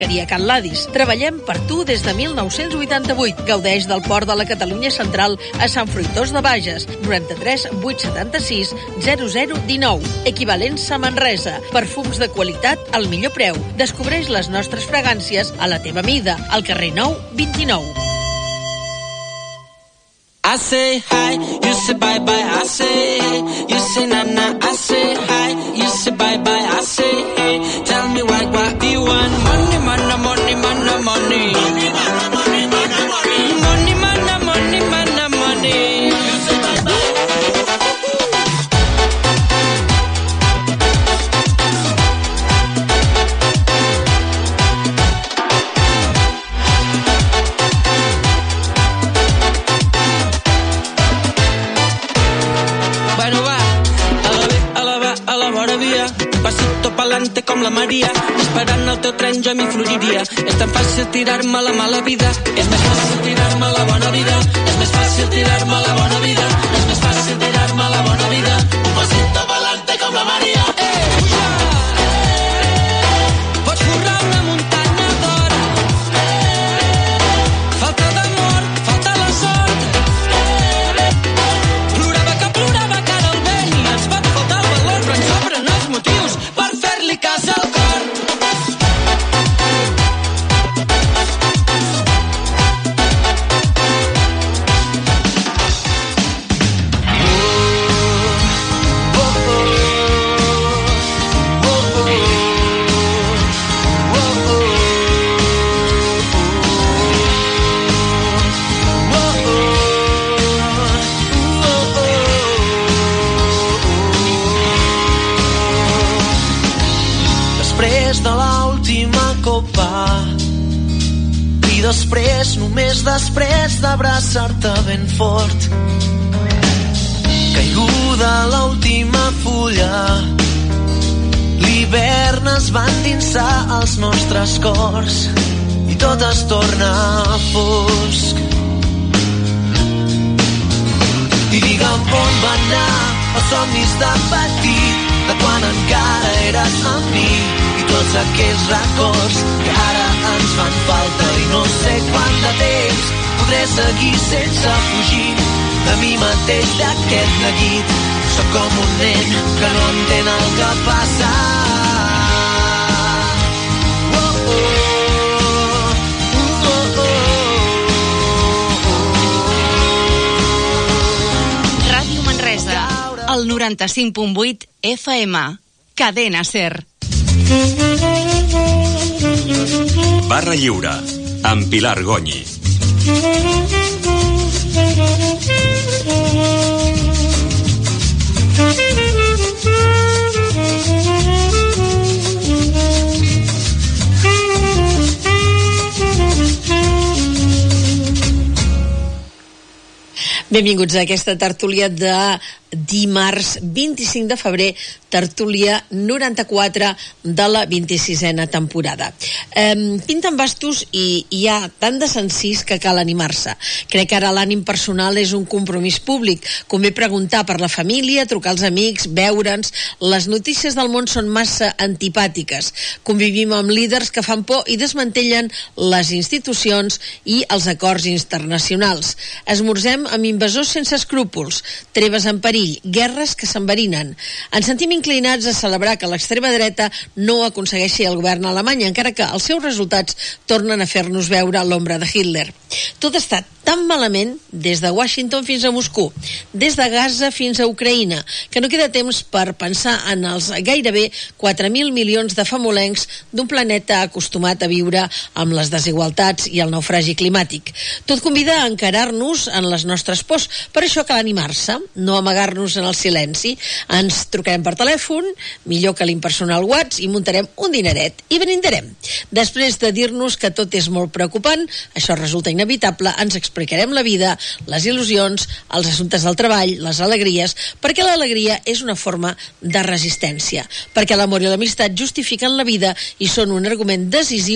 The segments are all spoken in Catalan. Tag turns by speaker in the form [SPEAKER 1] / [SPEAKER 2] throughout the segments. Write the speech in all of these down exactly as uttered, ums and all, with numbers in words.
[SPEAKER 1] Can Ladis. Treballem per tu des de mil nou-cents vuitanta-vuit. Gaudeix del port de la Catalunya Central a Sant Fruitós de Bages. noranta-tres vuit setanta-sis zero zero dinou. Equivalents a Manresa. Perfums de qualitat al millor preu. Descobreix les nostres fragàncies a la teva mida. Al carrer Nou vint-i-nou.
[SPEAKER 2] I say hi, you say bye bye, I say hey, you say na na, I say hi, you say bye bye, I say hey, tell me why, what do you want? Money, money, money, money, money. Money, money, money, money, money. Money, money, money, money, money. You say bye bye. Pasito pa'lante com la Maria, esperant el teu tren jo m'hi fluiria. És tan fàcil tirar-me la mala vida, és més fàcil tirar-me la bona vida, és més fàcil tirar-me la bona vida, és més fàcil tirar-me la bona vida. Un pasito pa'lante com la Maria. Eh, puja! Eh, pots forrar una muntanya d'or. Eh, falta d'amor, falta la sort. Eh, plorava que plorava cara al vent i ens va faltar el valor, però ens sobren els motius per fer-li cas al cor.
[SPEAKER 3] Després de l'última copa i després, només després d'abraçar-te ben fort, caiguda l'última fulla, l'hivern es va endinsar als nostres cors i tot es torna fosc. I digue'm on van anar els somnis de petit, de quan encara eres amb mi, i tots aquells records que ara ens fan falta i no sé quant de temps podré seguir sense fugir de mi mateix, d'aquest neguit. Sóc com un nen que no entén el que passa. Oh, oh.
[SPEAKER 4] El noranta-cinc punt vuit F M. Cadena Ser.
[SPEAKER 5] Barra Lliure, amb Pilar Gonyi.
[SPEAKER 1] Benvinguts a aquesta tertúlia de dimarts vint-i-cinc de febrer, tertúlia noranta-quatre de la vint-i-sisena temporada. Eh, pinten bastos i hi ha tant de sensís que cal animar-se. Crec que ara l'ànim personal és un compromís públic. Convé preguntar per la família, trucar als amics, veure'ns. Les notícies del món són massa antipàtiques. Convivim amb líders que fan por i desmantellen les institucions i els acords internacionals. Esmorzem amb invasors sense escrúpols, treves en perill, guerres que s'enverinen. Ens sentim inclinats a celebrar que l'extrema dreta no aconsegueixi el govern alemany, encara que els seus resultats tornen a fer-nos veure l'ombra de Hitler. Tot està tan malament des de Washington fins a Moscou, des de Gaza fins a Ucraïna, que no queda temps per pensar en els gairebé quatre mil milions de famolencs d'un planeta acostumat a viure amb les desigualtats i el naufragi climàtic. Tot convida a encarar-nos en les nostres pors, per això cal animar-se, no amagar-nos en el silenci. Ens trucarem per telèfon, millor que l'impersonal WhatsApp, i muntarem un dineret i brindarem. Després de dir-nos que tot és molt preocupant, això resulta inevitable, ens explicarem la vida, les il·lusions, els assumptes del treball, les alegries, perquè l'alegria és una forma de resistència, perquè l'amor i l'amistat justifiquen la vida i són un argument decisiu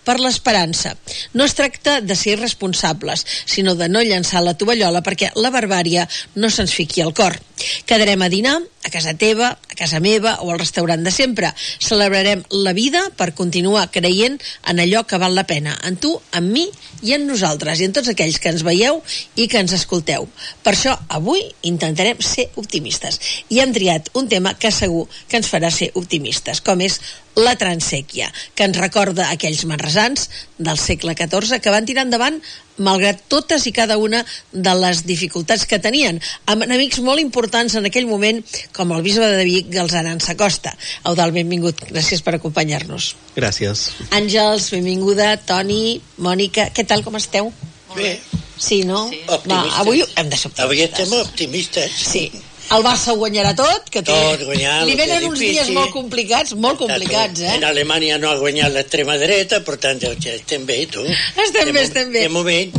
[SPEAKER 1] per l'esperança. No es tracta de ser irresponsables, sinó de no llançar la tovallola perquè la barbària no se'ns fiqui al cor. Quedarem a dinar a casa teva, a casa meva o al restaurant de sempre. Celebrarem la vida per continuar creient en allò que val la pena, en tu, en mi i en nosaltres, i en tots aquells que ens veieu i que ens escolteu. Per això, avui intentarem ser optimistes. I hem triat un tema que segur que ens farà ser optimistes, com és la transèquia, que ens recorda aquells manresans del segle catorze que van tirar endavant malgrat totes i cada una de les dificultats que tenien, amb enemics molt importants en aquell moment, com el bisbe de Vic, Galceran Sacosta. Eudald, benvingut, gràcies per acompanyar-nos.
[SPEAKER 6] Gràcies.
[SPEAKER 1] Àngels, benvinguda. Toni, Mònica, què tal, com esteu?
[SPEAKER 7] Bé.
[SPEAKER 1] Sí, no?
[SPEAKER 7] Sí.
[SPEAKER 1] Va, avui hem de ser optimistes.
[SPEAKER 7] Avui estem optimistes.
[SPEAKER 1] Sí. El Barça ho guanyarà tot, que té...
[SPEAKER 7] Tot guanyar,
[SPEAKER 1] li venen
[SPEAKER 7] que
[SPEAKER 1] uns
[SPEAKER 7] difícil.
[SPEAKER 1] dies molt complicats, molt complicats, eh?
[SPEAKER 7] En Alemanya no ha guanyat l'extrema dreta, per tant, estem bé, tu.
[SPEAKER 1] Estem bé, estem bé.
[SPEAKER 7] De moment.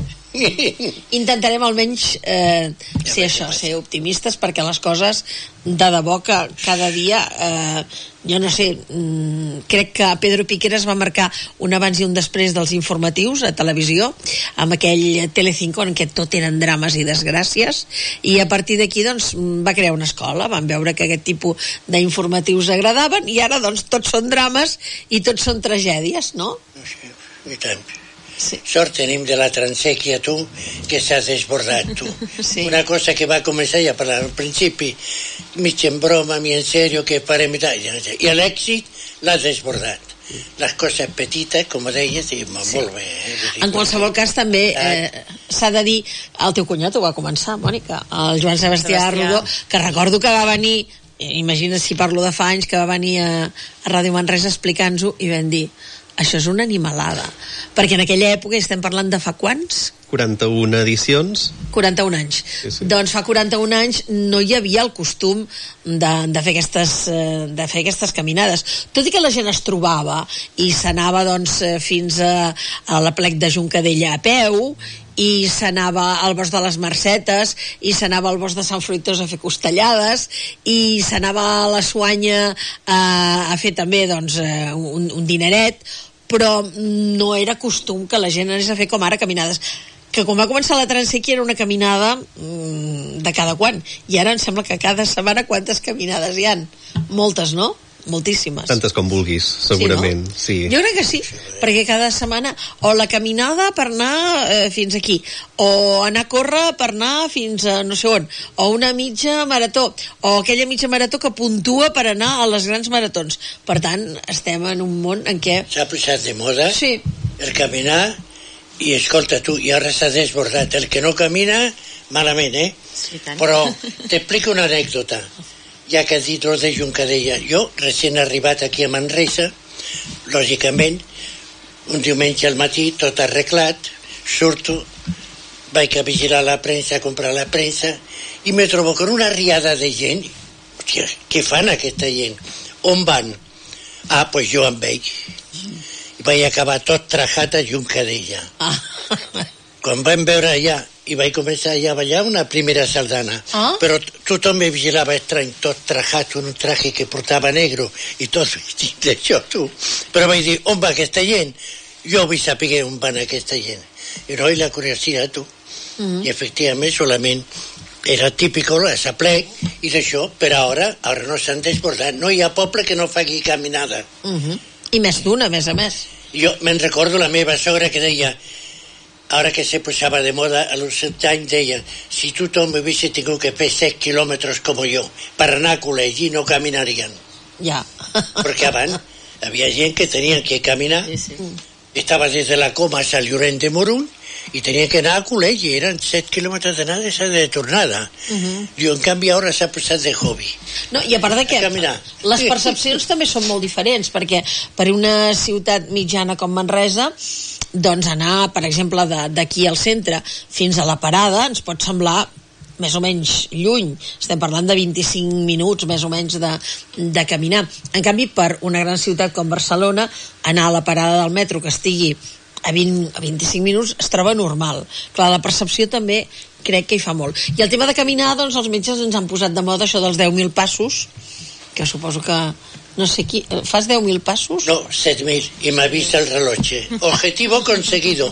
[SPEAKER 1] Intentarem almenys eh, ser això, ser optimistes, perquè les coses de debò que cada dia eh, jo no sé, mm, crec que Pedro Piqueras va marcar un abans i un després dels informatius a televisió, amb aquell Telecinco en què tot eren drames i desgràcies, i a partir d'aquí doncs va crear una escola, van veure que aquest tipus d'informatius agradaven i ara doncs tots són drames i tots són tragèdies, no?
[SPEAKER 7] Sí, i tant.
[SPEAKER 1] Sí.
[SPEAKER 7] Sort tenim de la transèquia, tu, que s'ha desbordat, tu.
[SPEAKER 1] Sí.
[SPEAKER 7] Una cosa que va començar ja a parlar al principi, mig en broma, mi en serio, que farem i tal, i l'èxit l'ha desbordat. Les coses petites, com deies, i sí. Molt bé. Eh?
[SPEAKER 1] En qualsevol cas, també eh, s'ha de dir, el teu cunyat ho va començar, Mònica, el Joan Sebastià, Sebastià. Rodó, que recordo que va venir, imagina si parlo de fa anys, que va venir a, a Ràdio Manresa explicant-ho i vam dir, això és una animalada, perquè en aquella època, estem parlant de fa quants?
[SPEAKER 6] quaranta-una edicions.
[SPEAKER 1] quaranta-un anys.
[SPEAKER 6] Sí, sí. Doncs
[SPEAKER 1] fa quaranta-un anys no hi havia el costum de, de, fer aquestes, de fer aquestes caminades. Tot i que la gent es trobava i s'anava doncs, fins a, a la plec de Juncadella a peu, i s'anava al bosc de les Mercetes, i s'anava al bosc de Sant Fruitós a fer costellades, i s'anava a la Suanya a, a fer també doncs, un, un dineret, però no era costum que la gent anés a fer com ara caminades, que quan va començar la transèquia era una caminada mmm, de cada quan, i ara em sembla que cada setmana quantes caminades hi han? Moltes, no? Moltíssimes.
[SPEAKER 6] Tantes com vulguis, segurament.
[SPEAKER 1] Sí, no?
[SPEAKER 6] Sí.
[SPEAKER 1] Jo crec que sí, perquè cada setmana o la caminada per anar eh, fins aquí, o anar a córrer per anar fins a no sé on, o una mitja marató, o aquella mitja marató que puntua per anar a les grans maratons. Per tant, estem en un món en què...
[SPEAKER 7] S'ha posat de moda
[SPEAKER 1] sí.
[SPEAKER 7] el caminar, i escolta tu, i ara s'ha desbordat. El que no camina, malament, eh?
[SPEAKER 1] Sí, tant.
[SPEAKER 7] Però t'explico una anècdota. Ja que has dit lo de Juncadella, jo, recient arribat aquí a Manresa, lògicament, un diumenge al matí, tot arreglat, surto, vaig a vigilar la premsa, a comprar la premsa, i me trobo con una riada de gent. Hòstia, què fan aquesta gent? On van? Ah, pues jo amb ells. I vaig acabar tot trajat a Juncadella.
[SPEAKER 1] Ah.
[SPEAKER 7] Quan vam veure allà, i vaig començar ja a ballar una primera sardana,
[SPEAKER 1] ah?
[SPEAKER 7] però tothom me vigilava estrany, tot trajat, un traje que portava negro i tot vestit d'això, tu. Però vaig dir, on va aquesta gent? Jo vull saber on van aquesta gent. I no, i la curiositat, tu. Mm. I efectivament solament era típico a Saplec i d'això, però ara, ara no s'han desbordat, no hi ha poble que no faci caminada.
[SPEAKER 1] Mm -hmm. I més d'una, a més a més.
[SPEAKER 7] Jo me'n recordo la meva sogra que deia, ahora que se posaba de moda, a los setze anys deia, si tothom hubiese tingut que fer set quilòmetres com jo, per anar a col·legi no caminarien.
[SPEAKER 1] Ja.
[SPEAKER 7] Perquè abans havia gent que tenia que caminar,
[SPEAKER 1] sí, sí.
[SPEAKER 7] Estava des de la Coma a Sant Llorenç de Morunys, i tenia que anar a col·legi, eren set quilòmetres d'anada i de tornada. Uh -huh. I en canvi ara s'ha posat de hobby.
[SPEAKER 1] No, i a part de que les percepcions també són molt diferents, perquè per una ciutat mitjana com Manresa, doncs anar, per exemple, d'aquí al centre fins a la parada ens pot semblar més o menys lluny, estem parlant de vint-i-cinc minuts més o menys de, de caminar. En canvi, per una gran ciutat com Barcelona, anar a la parada del metro que estigui a, vint, a vint-i-cinc minuts es troba normal. Clar, la percepció també crec que hi fa molt. I el tema de caminar, doncs els metges ens han posat de moda això dels deu mil passos, que suposo que no sé qui, fas deu mil passos?
[SPEAKER 7] No, set mil, y me avisa el reloche. Objetivo conseguido.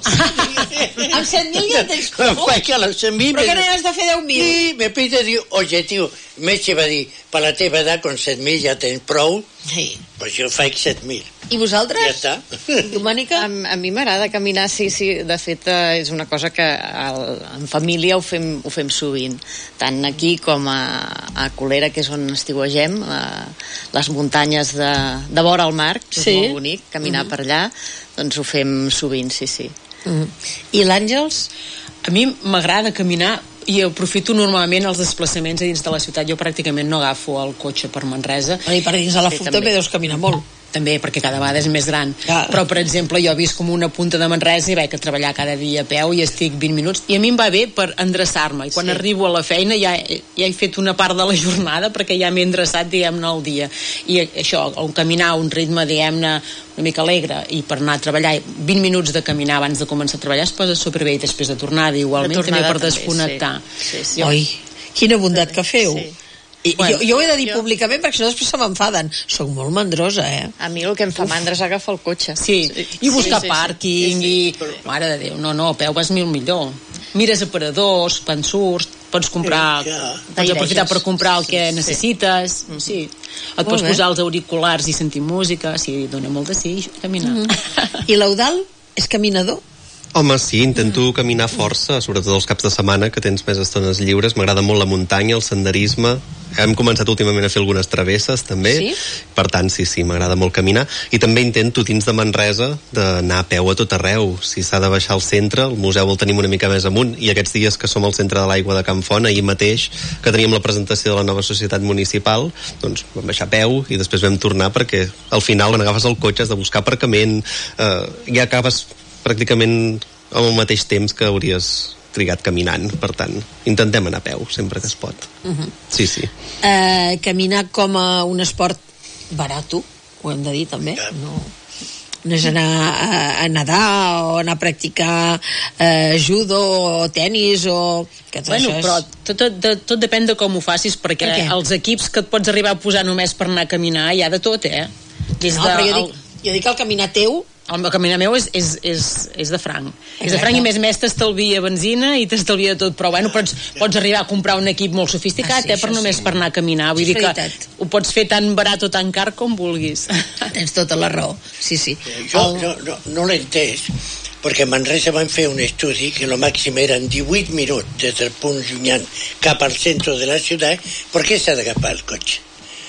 [SPEAKER 1] Amb set mil ja tens prou.
[SPEAKER 7] Faig a los set mil.
[SPEAKER 1] Però que no has de fer deu mil?
[SPEAKER 7] Sí, me pide, diu, objetivo. Metge va dir, per la teva edat, con set mil ja tens prou.
[SPEAKER 1] Sí.
[SPEAKER 7] Pues jo faig set mil.
[SPEAKER 1] I vosaltres?
[SPEAKER 7] Ja està.
[SPEAKER 1] Domènica?
[SPEAKER 8] A, a mi m'agrada caminar, sí, sí. De fet, eh, és una cosa que al, en família ho fem, ho fem sovint. Tant aquí com a, a Colera, que és on estiuegem, a les muntanyes de, de vora al mar, que
[SPEAKER 1] sí.
[SPEAKER 8] És molt bonic, caminar mm-hmm. per allà, doncs ho fem sovint, sí, sí.
[SPEAKER 1] Mm-hmm. I l'Àngels?
[SPEAKER 9] A mi m'agrada caminar i aprofito normalment els desplaçaments a dins de la ciutat. Jo pràcticament no agafo el cotxe per Manresa.
[SPEAKER 1] I per dins de la
[SPEAKER 9] sí,
[SPEAKER 1] F U C també deus caminar molt.
[SPEAKER 9] També, perquè cada vegada és més gran.
[SPEAKER 1] Ah.
[SPEAKER 9] Però, per exemple, jo visc com una punta de Manresa i vaig a treballar cada dia a peu i estic vint minuts, i a mi em va bé per endreçar-me, i quan sí. arribo a la feina ja, ja he fet una part de la jornada perquè ja m'he endreçat, diguem-ne, al dia. I això, el caminar a un ritme, diguem-ne, una mica alegre, i per anar a treballar, vint minuts de caminar abans de començar a treballar es posa superbé, i després de tornada igualment, de tornada, també per desconnectar.
[SPEAKER 8] Sí. Sí, sí.
[SPEAKER 1] Oi, quina bondat que feu.
[SPEAKER 8] Sí.
[SPEAKER 1] I, bueno, jo, jo ho he de dir
[SPEAKER 8] jo...
[SPEAKER 1] públicament perquè si no després se m'enfaden. Soc molt mandrosa, eh?
[SPEAKER 8] A mi el que em fa mandra és agafar el cotxe.
[SPEAKER 9] Sí, i buscar
[SPEAKER 8] sí, sí,
[SPEAKER 9] pàrquing
[SPEAKER 8] sí, sí.
[SPEAKER 9] i... Mare de Déu, no, no, a peu vas mil millor. Mires aparadors, pensurts, pots comprar...
[SPEAKER 7] Sí, ja.
[SPEAKER 9] Pots aprofitar per comprar el que sí, necessites. Sí. sí. Et pots posar els auriculars i sentir música. Sí, dona molt de sí, caminar.
[SPEAKER 1] Mm-hmm. I l'Eudal és caminador?
[SPEAKER 6] Home, sí, intento mm. caminar força, sobretot els caps de setmana, que tens més estones lliures. M'agrada molt la muntanya, el senderisme. Hem començat últimament a fer algunes travesses, també.
[SPEAKER 1] Sí?
[SPEAKER 6] Per tant, sí, sí, m'agrada molt caminar. I també intento, dins de Manresa, d'anar a peu a tot arreu. Si s'ha de baixar al centre, el museu el tenim una mica més amunt. I aquests dies que som al centre de l'aigua de Can Font, ahir mateix, que teníem la presentació de la nova societat municipal, doncs vam baixar a peu i després vam tornar, perquè al final, quan agafes el cotxe, has de buscar aparcament, eh, ja acabes pràcticament al mateix temps que hauries trigat caminant, per tant intentem anar a peu sempre que es pot. Uh-huh. Sí, sí.
[SPEAKER 1] Uh, caminar com a un esport barato, ho hem de dir també, no, no és anar a, a nedar o anar a practicar uh, judo o tenis o... Que
[SPEAKER 9] bueno,
[SPEAKER 1] és...
[SPEAKER 9] però tot, tot, tot depèn de com ho facis, perquè
[SPEAKER 1] per
[SPEAKER 9] els equips que et pots arribar a posar només per anar a caminar hi ha de tot, eh? Des
[SPEAKER 1] no,
[SPEAKER 9] de,
[SPEAKER 1] però jo
[SPEAKER 9] el...
[SPEAKER 1] dic, jo dic el caminar teu.
[SPEAKER 9] El meu caminar meu és, és, és, és de franc. Exacte. És de franc i més més t'estalvia benzina i t'estalvia tot, però bueno, pots, pots arribar a comprar un equip molt sofisticat, ah, sí, eh, per només sí. per anar a caminar. Vull dir que ho pots fer tan barat o tan car com vulguis.
[SPEAKER 1] Tens tota la raó, sí, sí.
[SPEAKER 7] Jo el... no, no, no l'he entès, perquè a Manresa van fer un estudi que el màxim eren divuit minuts des del punt llunyant cap al centre de la ciutat. Per què s'ha d'agafar el cotxe?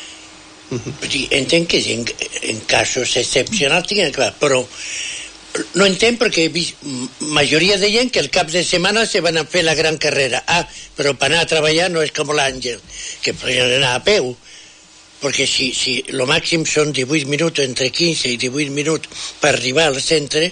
[SPEAKER 7] Uh-huh. Dir, entenc que en, en casos excepcionals tinguin clar, però no entenc perquè he vist majoria de gent que el cap de setmana se van a fer la gran carrera. Ah, però per anar a treballar no és com l'Àngel, que podien anar a peu, perquè si, si lo màxim són divuit minuts, entre quinze i divuit minuts per arribar al centre,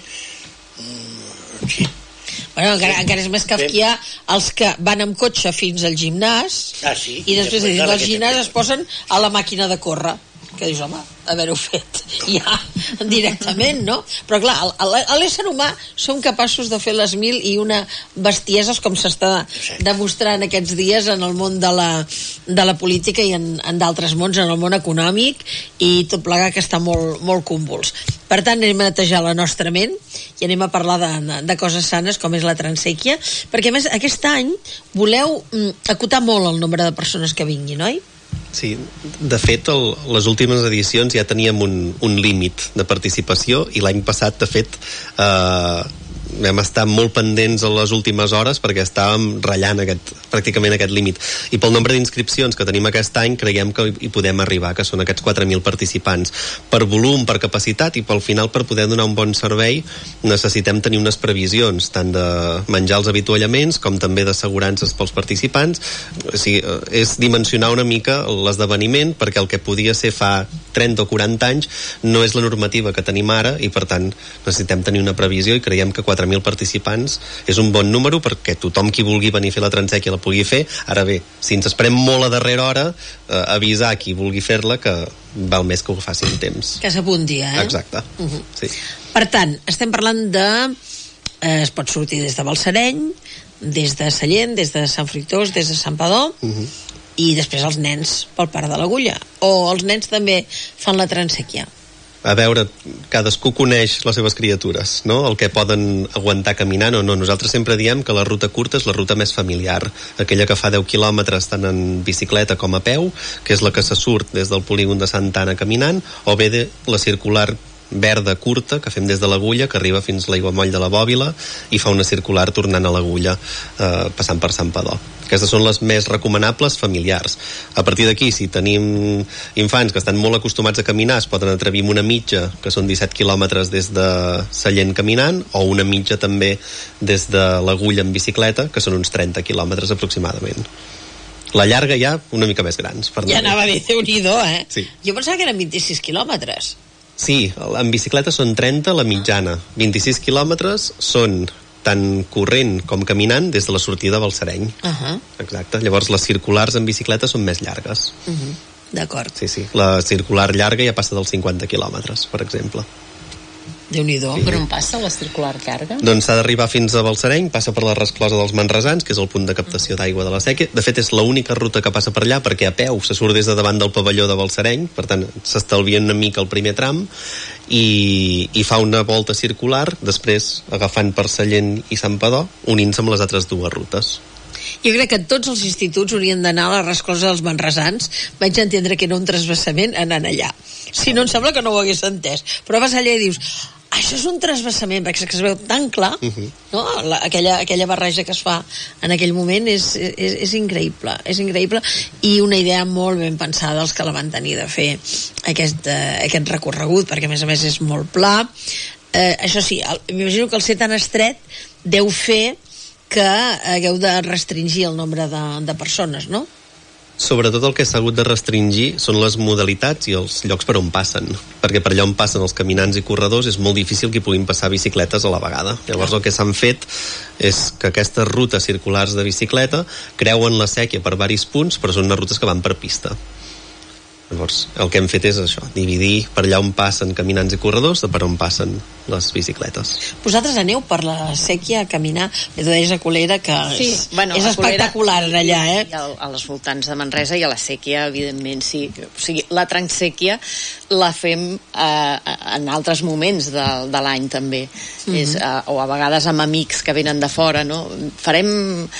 [SPEAKER 7] mm, sí.
[SPEAKER 1] Bueno, encara, encara és més kafkià els que van amb cotxe fins al gimnàs
[SPEAKER 7] ah, sí?
[SPEAKER 1] i després, després del gimnàs es posen a la màquina de córrer, que dius, home, haver-ho fet ja directament, no? Però clar, a l'ésser humà som capaços de fer les mil i una bestieses com s'està demostrant aquests dies en el món de la, de la política i en, en d'altres mons, en el món econòmic, i tot plegar que està molt, molt convuls. Per tant, anem a netejar la nostra ment i anem a parlar de, de coses sanes com és la transèquia, perquè a més aquest any voleu mm, acotar molt el nombre de persones que vinguin, oi?
[SPEAKER 6] Sí, de fet el, les últimes edicions ja teníem un, un límit de participació i l'any passat de fet eh, vam estar molt pendents a les últimes hores perquè estàvem ratllant aquest, pràcticament aquest límit, i pel nombre d'inscripcions que tenim aquest any creiem que hi podem arribar, que són aquests quatre mil participants. Per volum, per capacitat i pel final per poder donar un bon servei necessitem tenir unes previsions tant de menjar els avituallaments com també d'assegurances pels participants. O sigui, és dimensionar una mica l'esdeveniment, perquè el que podia ser fa trenta o quaranta anys no és la normativa que tenim ara i per tant necessitem tenir una previsió, i creiem que quatre mil participants és un bon número perquè tothom qui vulgui venir a fer la transèquia la pugui fer. Ara bé, si ens esperem molt a darrera hora, eh, avisar qui vulgui fer-la que val més que ho faci en temps.
[SPEAKER 1] Que s'apunti, eh?
[SPEAKER 6] Exacte. Uh-huh. Sí.
[SPEAKER 1] Per tant, estem parlant de... Eh, es pot sortir des de Balsareny, des de Sallent, des de Sant Fruitós, des de Sant Padó, uh-huh. i després els nens pel part de l'agulla. O els nens també fan la transèquia?
[SPEAKER 6] A veure, cadascú coneix les seves criatures, no? El que poden aguantar caminant o no. Nosaltres sempre diem que la ruta curta és la ruta més familiar, aquella que fa deu quilòmetres tant en bicicleta com a peu, que és la que se surt des del polígon de Santa Anna caminant, o bé de la circular verda curta que fem des de l'Agulla, que arriba fins a l'Aiguamoll de la Bòbila i fa una circular tornant a l'Agulla, eh, passant per Santpedor. Aquestes són les més recomanables familiars. A partir d'aquí, si tenim infants que estan molt acostumats a caminar, es poden atrevir amb una mitja, que són disset quilòmetres des de Sallent caminant, o una mitja també des de l'Agulla en bicicleta, que són uns trenta quilòmetres aproximadament. La llarga ja una mica més grans. Per
[SPEAKER 1] ja anava a dir, Déu-n'hi-do, eh?
[SPEAKER 6] Sí.
[SPEAKER 1] Jo pensava que eren vint-i-sis quilòmetres.
[SPEAKER 6] Sí, en bicicleta són trenta la mitjana. vint-i-sis quilòmetres són tant corrent com caminant des de la sortida del Balsareny.
[SPEAKER 1] Uh-huh.
[SPEAKER 6] Exacte. Llavors les circulars en bicicleta són més llargues.
[SPEAKER 1] Uh-huh. D'acord.
[SPEAKER 6] Sí, sí. La circular llarga ja passa dels cinquanta quilòmetres, per exemple.
[SPEAKER 1] Déu-n'hi-do.
[SPEAKER 9] Sí. Per on passa la circular llarga?
[SPEAKER 6] Doncs s'ha d'arribar fins a Balsareny, passa per la resclosa dels Manresans, que és el punt de captació d'aigua de la sèquia. De fet, és l'única ruta que passa per allà, perquè a peu se surt des de davant del pavelló de Balsareny, per tant, s'estalvien una mica el primer tram, i, i fa una volta circular, després agafant per Sallent i Santpedor, unint-se amb les altres dues rutes.
[SPEAKER 1] Jo crec que tots els instituts haurien d'anar a la resclosa dels Manresans. Vaig entendre que era un transvasament anant allà. Si no, em sembla que no ho hagués entès. Però vas allà i dius, això és un transvasament, perquè es veu tan clar, uh-huh. no? La, aquella, aquella barreja que es fa en aquell moment és, és, és increïble, és increïble, i una idea molt ben pensada els que la van tenir de fer aquest, eh, aquest recorregut, perquè a més a més és molt pla. Eh, això sí, m'imagino que el ser tan estret deu fer que hagueu de restringir el nombre de, de persones, no?
[SPEAKER 6] Sobretot el que s'ha hagut de restringir són les modalitats i els llocs per on passen, perquè per allà on passen els caminants i corredors és molt difícil que hi puguin passar bicicletes a la vegada. Llavors el que s'han fet és que aquestes rutes circulars de bicicleta creuen la sèquia per varis punts, però són unes rutes que van per pista. Llavors el que hem fet és això, dividir per allà on passen caminants i corredors de per on passen les bicicletes.
[SPEAKER 1] Vosaltres aneu per la sèquia a caminar, tu deies a Colera que sí, és,
[SPEAKER 8] bueno,
[SPEAKER 1] és espectacular
[SPEAKER 8] Colera,
[SPEAKER 1] allà, eh?
[SPEAKER 8] I al, als voltants de Manresa i a la sèquia, evidentment, sí. O sigui, la transèquia la fem eh, en altres moments de, de l'any també. Mm-hmm. És, eh, o a vegades amb amics que venen de fora, no? Farem,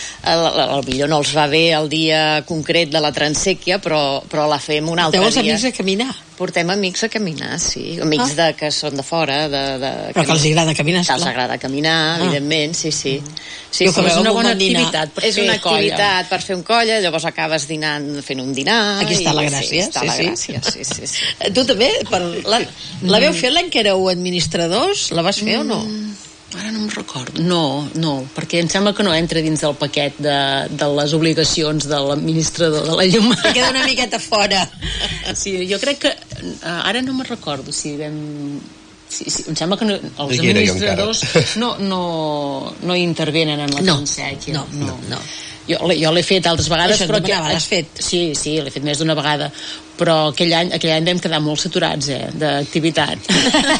[SPEAKER 8] el millor no els va bé el dia concret de la transèquia, però, però la fem un altre dia.
[SPEAKER 1] Porteu els amics a caminar?
[SPEAKER 8] Portem amics a caminar, sí. Amics ah. de, que són de fora. De, de,
[SPEAKER 1] però que els agrada caminar, esclar.
[SPEAKER 8] Que els agrada caminar, ah. evidentment, sí, sí. sí,
[SPEAKER 1] jo
[SPEAKER 8] sí.
[SPEAKER 1] És una bona activitat
[SPEAKER 8] per és una activitat colla. Per fer un colla, llavors acabes dinant fent un dinar.
[SPEAKER 1] Aquí està la gràcia.
[SPEAKER 8] Sí, està
[SPEAKER 1] sí,
[SPEAKER 8] la
[SPEAKER 1] sí.
[SPEAKER 8] gràcia, sí, sí, sí.
[SPEAKER 1] Tu també? Per la, la veu fer l'any que éreu administradors? La vas fer mm. o no?
[SPEAKER 9] Ara no em recordo. No, no, perquè em sembla que no entra dins del paquet de, de les obligacions de l'administrador de la llum.
[SPEAKER 1] Que queda una miqueta fora.
[SPEAKER 9] Sí, jo crec que ara no me'n recordo si vam... Sí, sí, em sembla que no, els
[SPEAKER 6] no
[SPEAKER 9] administradors no, no, no intervenen en la
[SPEAKER 1] no,
[SPEAKER 9] transèquia.
[SPEAKER 1] No, no, no.
[SPEAKER 9] Jo, jo l'he fet altres vegades.
[SPEAKER 1] Això
[SPEAKER 9] però
[SPEAKER 1] que, l'has fet?
[SPEAKER 9] Sí, sí, l'he fet més d'una vegada. Però aquell any, aquell any vam quedar molt saturats, eh, d'activitat.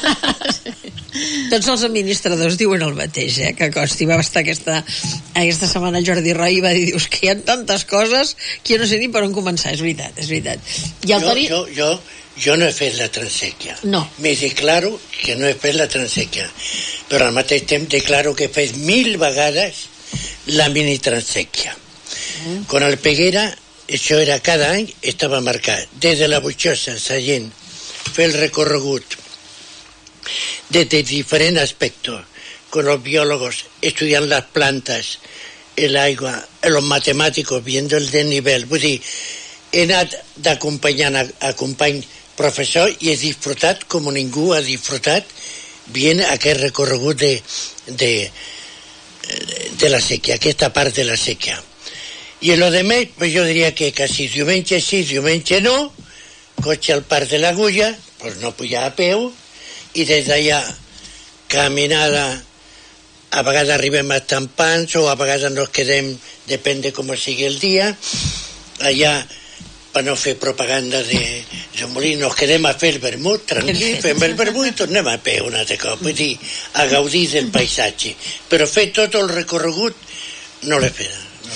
[SPEAKER 1] Tots els administradors diuen el mateix, eh, que consti. Va estar aquesta, aquesta setmana el Jordi Roy i va dir, dius, que hi ha tantes coses que jo no sé ni per on començar. És veritat, és veritat. I el
[SPEAKER 7] jo,
[SPEAKER 1] Toni...
[SPEAKER 7] jo, jo, jo no he fet la transèquia.
[SPEAKER 1] No.
[SPEAKER 7] Me declaro que no he fet la transèquia, però al mateix temps declaro que he fet mil vegades la mini transèquia. Mm. Con el Peguera, això era cada any, estava marcat. Des de la Butxosa, Sallent, fer el recorregut desde diferentes aspectos, con los biólogos estudiando las plantas, el agua, los matemáticos viendo el desnivel. Vull dir, he anat d'acompanyant a, a company professor i he disfrutat com ningú ha disfrutat bien aquest recorregut de, de, de la sèquia, aquesta part de la sèquia. I en lo demés, pues jo diria que quasi diumenge sí, diumenge no, cotxe al parc de l'Agulla, pues no pujar a peu, i des d'allà caminada, a vegades arribem a Estampans o a vegades nos quedem, depèn de com sigui el dia, allà per no fer propaganda de, de molí, nos quedem a fer el vermut tranquil, fem el vermut i tornem a peu un altre cop, vull dir, a gaudir del paisatge, però fer tot el recorregut no l'he fet, no l'he fet.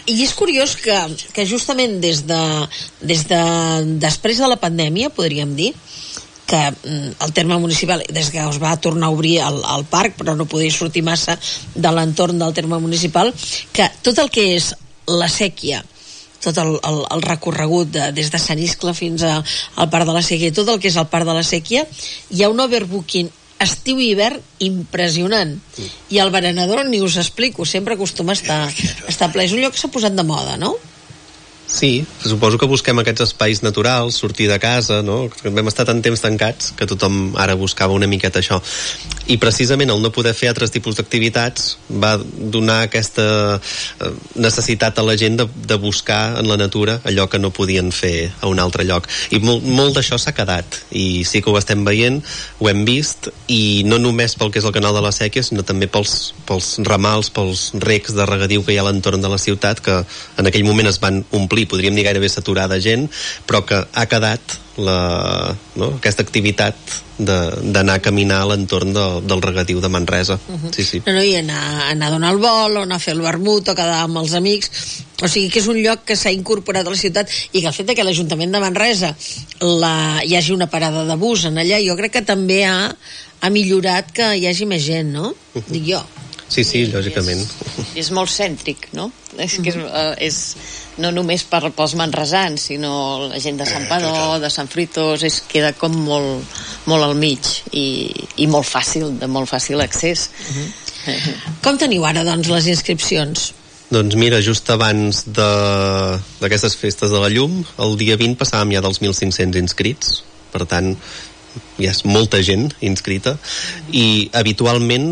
[SPEAKER 1] I és curiós que, que justament des de, des de després de la pandèmia, podríem dir, que el terme municipal, des que es va tornar a obrir el, el parc, però no podia sortir massa de l'entorn del terme municipal, que tot el que és la Sèquia, tot el, el, el recorregut de, des de Sant Iscle fins a, al Parc de la Sèquia, tot el que és el Parc de la Sèquia, hi ha un overbooking estiu i hivern impressionant. Mm. I el Berenador ni us explico, sempre acostuma a estar, a estar ple. És un lloc que s'ha posat de moda, no?
[SPEAKER 6] Sí, suposo que busquem aquests espais naturals, sortir de casa, no? Vam estar tant temps tancats que tothom ara buscava una miqueta això. I precisament el no poder fer altres tipus d'activitats va donar aquesta necessitat a la gent de, de buscar en la natura allò que no podien fer a un altre lloc. I molt, molt d'això s'ha quedat. I sí que ho estem veient, ho hem vist, i no només pel que és el canal de la Sèquia, sinó també pels, pels ramals, pels recs de regadiu que hi ha a l'entorn de la ciutat, que en aquell moment es van omplir, podríem dir gairebé saturar de gent, però que ha quedat la, no? aquesta activitat d'anar a caminar a l'entorn de, del regadiu de Manresa. Uh-huh. Sí, sí.
[SPEAKER 1] No, no, i anar, anar a donar el vol, o anar a fer el vermut, o quedar amb els amics. O sigui que és un lloc que s'ha incorporat a la ciutat, i que el fet de que l'Ajuntament de Manresa la, hi hagi una parada de bus en allà, jo crec que també ha, ha millorat que hi hagi més gent, no? Uh-huh. Dic jo.
[SPEAKER 6] Sí, sí, lògicament.
[SPEAKER 8] És, és molt cèntric, no? És que és, uh, és no només per, pels manresans, sinó la gent de Sant Padó, de Sant Fruitós, es queda com molt, molt al mig i, i molt fàcil, de molt fàcil accés.
[SPEAKER 1] Uh-huh. Com teniu ara, doncs, les inscripcions?
[SPEAKER 6] Doncs mira, just abans d'aquestes festes de la llum, el dia vint passàvem ja dels mil cinc-cents inscrits, per tant, hi ha molta gent inscrita, i habitualment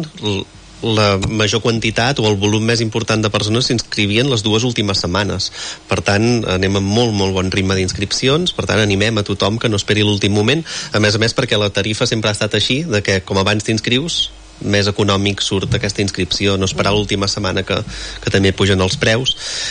[SPEAKER 6] la major quantitat o el volum més important de persones s'inscrivien les dues últimes setmanes. Per tant, anem amb molt, molt bon ritme d'inscripcions, per tant, animem a tothom que no esperi l'últim moment, a més a més perquè la tarifa sempre ha estat així, de que com abans t'inscrius, més econòmic surt aquesta inscripció, no esperar l'última setmana que, que també pugen els preus.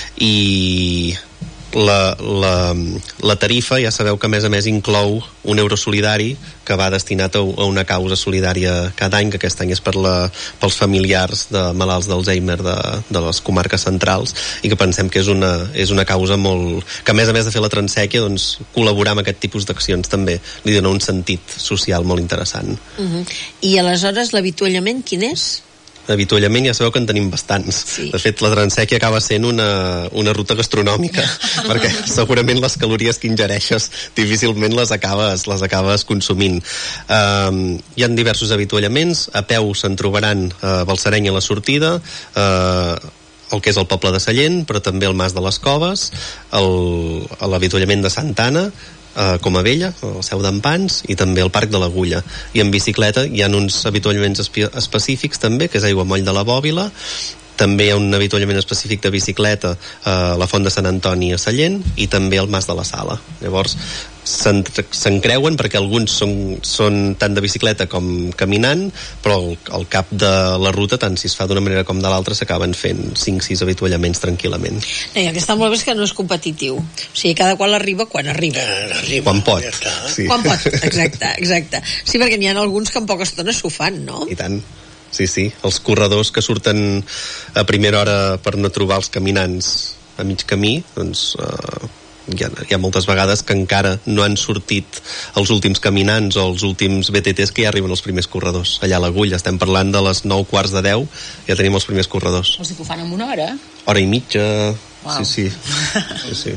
[SPEAKER 6] I la, la, la tarifa, ja sabeu que a més a més inclou un euro solidari que va destinat a, a una causa solidària cada any, que aquest any és per la, pels familiars de malalts d'Alzheimer de, de les comarques centrals, i que pensem que és una, és una causa molt... que a més a més de fer la Transèquia, doncs col·laborar amb aquest tipus d'accions també li dona un sentit social molt interessant.
[SPEAKER 1] Uh-huh. I aleshores l'avituallament quin és?
[SPEAKER 6] Avituallament ja sabeu que en tenim bastants. Sí. De fet, la Transèquia acaba sent una, una ruta gastronòmica, perquè segurament les calories que ingereixes difícilment les acabes, les acabes consumint. Um, hi ha diversos avituallaments, a peu se'n trobaran a Balsareny a la sortida, uh, el que és el poble de Sallent, però també el Mas de les Coves, l'avituallament de Santa Anna, Uh, com a Vella, el Seu d'en Pans, i també el Parc de l'Agulla. I en bicicleta hi ha uns avituallaments espe- específics també, que és Aiguamoll de la Bòbila, també hi ha un avituallament específic de bicicleta a la Font de Sant Antoni a Sallent, i també al Mas de la Sala. Llavors s'encreuen perquè alguns són, són tant de bicicleta com caminant, però al, al cap de la ruta, tant si es fa d'una manera com de l'altra, s'acaben fent cinc sis avituallaments tranquil·lament.
[SPEAKER 1] No, i el que està molt bé és que no és competitiu, o sigui, cada qual arriba quan arriba,
[SPEAKER 7] arriba
[SPEAKER 6] quan pot,
[SPEAKER 7] ja
[SPEAKER 6] sí.
[SPEAKER 1] Quan pot, exacte, exacte. Sí, perquè n'hi ha alguns que en poca estona s'ho fan, no?
[SPEAKER 6] I tant. Sí, sí, els corredors que surten a primera hora per no trobar els caminants a mig camí, doncs eh, hi, ha, hi ha moltes vegades que encara no han sortit els últims caminants o els últims B T Ts que ja arriben els primers corredors. Allà a l'Agulla, estem parlant de les nou quarts de deu, ja tenim els primers corredors.
[SPEAKER 9] O sigui que ho fan en una hora?
[SPEAKER 6] Hora i mitja,
[SPEAKER 9] wow.
[SPEAKER 6] sí, sí. sí, sí.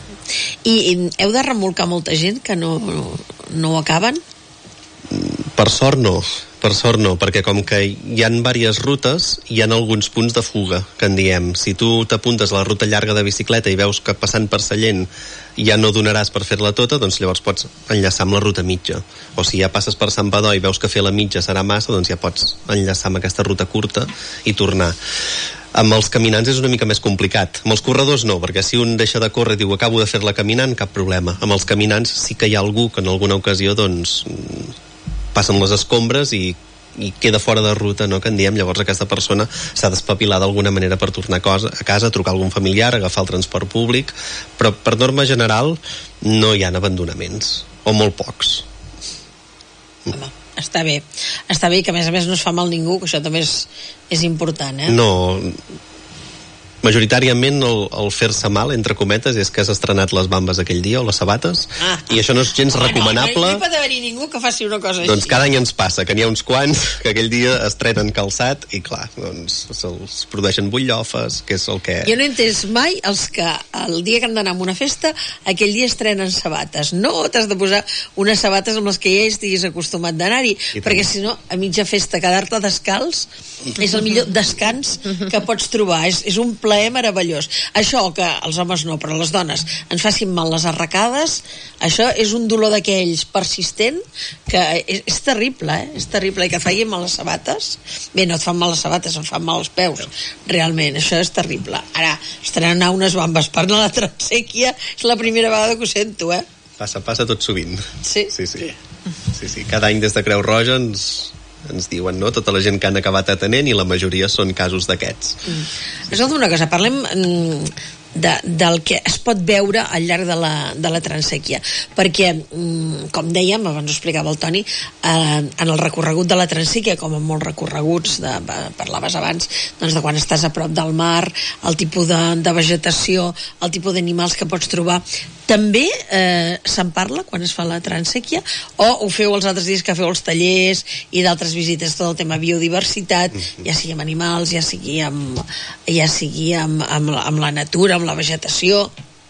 [SPEAKER 1] I, I heu de remolcar molta gent que no, no ho acaben?
[SPEAKER 6] Per sort no, per sort no, perquè com que hi ha diverses rutes, hi ha alguns punts de fuga, que en diem. Si tu t'apuntes a la ruta llarga de bicicleta i veus que passant per Sallent ja no donaràs per fer-la tota, doncs llavors pots enllaçar amb la ruta mitja. O si ja passes per Sant Badó i veus que fer la mitja serà massa, doncs ja pots enllaçar amb aquesta ruta curta i tornar. Amb els caminants és una mica més complicat. Amb els corredors no, perquè si un deixa de córrer i diu acabo de fer-la caminant, cap problema. Amb els caminants sí que hi ha algú que en alguna ocasió doncs passen les escombres i, i queda fora de ruta, no?, que en diem. Llavors aquesta persona s'ha d'espavilar d'alguna manera per tornar a, cosa, a casa, trucar a algun familiar, agafar el transport públic, però per norma general no hi ha abandonaments, o molt pocs.
[SPEAKER 1] Home, està bé. Està bé que a més a més no es fa mal ningú, que això també és, és important, eh?
[SPEAKER 6] No, majoritàriament el, el fer-se mal, entre cometes, és que has estrenat les bambes aquell dia o les sabates, ah. i això no és gens ah, recomanable.
[SPEAKER 1] No, no, no hi pot haver ningú que faci una cosa
[SPEAKER 6] doncs
[SPEAKER 1] així.
[SPEAKER 6] Cada any ens passa, que n'hi ha uns quants que aquell dia estrenen calçat i clar, doncs se'ls produeixen butllofes, que és el que...
[SPEAKER 1] Jo no he entès mai els que el dia que han d'anar a una festa, aquell dia estrenen sabates. No t'has de posar unes sabates amb les que ja estiguis acostumat d'anar-hi, perquè si no, a mitja festa quedar-te descalç és el millor descans que pots trobar. És, és un plaer meravellós. Això que els homes no, però les dones ens facin mal les arracades, això és un dolor d'aquells persistent que és, és terrible, eh? És terrible. I que et facin mal les sabates, bé, no et fan mal les sabates, et fan mal els peus, realment, això és terrible. Ara, estrenar unes bambes per anar a la Transèquia és la primera vegada que ho sento, eh?
[SPEAKER 6] Passa, passa tot sovint.
[SPEAKER 1] Sí?
[SPEAKER 6] Sí, sí. sí, sí. Cada any des de Creu Roja ens, ens diuen, no?, tota la gent que han acabat atenent, i la majoria són casos d'aquests.
[SPEAKER 1] Mm. Escolta una cosa, parlem de, del que es pot veure al llarg de la, de la Transèquia, perquè, com dèiem, abans ho explicava el Toni, eh, en el recorregut de la Transèquia, com en molts recorreguts, de, parlaves abans doncs, de quan estàs a prop del mar, el tipus de, de vegetació, el tipus d'animals que pots trobar, també eh, se'n parla quan es fa la Transèquia, o ho feu els altres dies que feu els tallers i d'altres visites, tot el tema biodiversitat, mm-hmm. ja sigui amb animals, ja sigui amb, ja sigui amb, amb, amb la natura, amb la vegetació?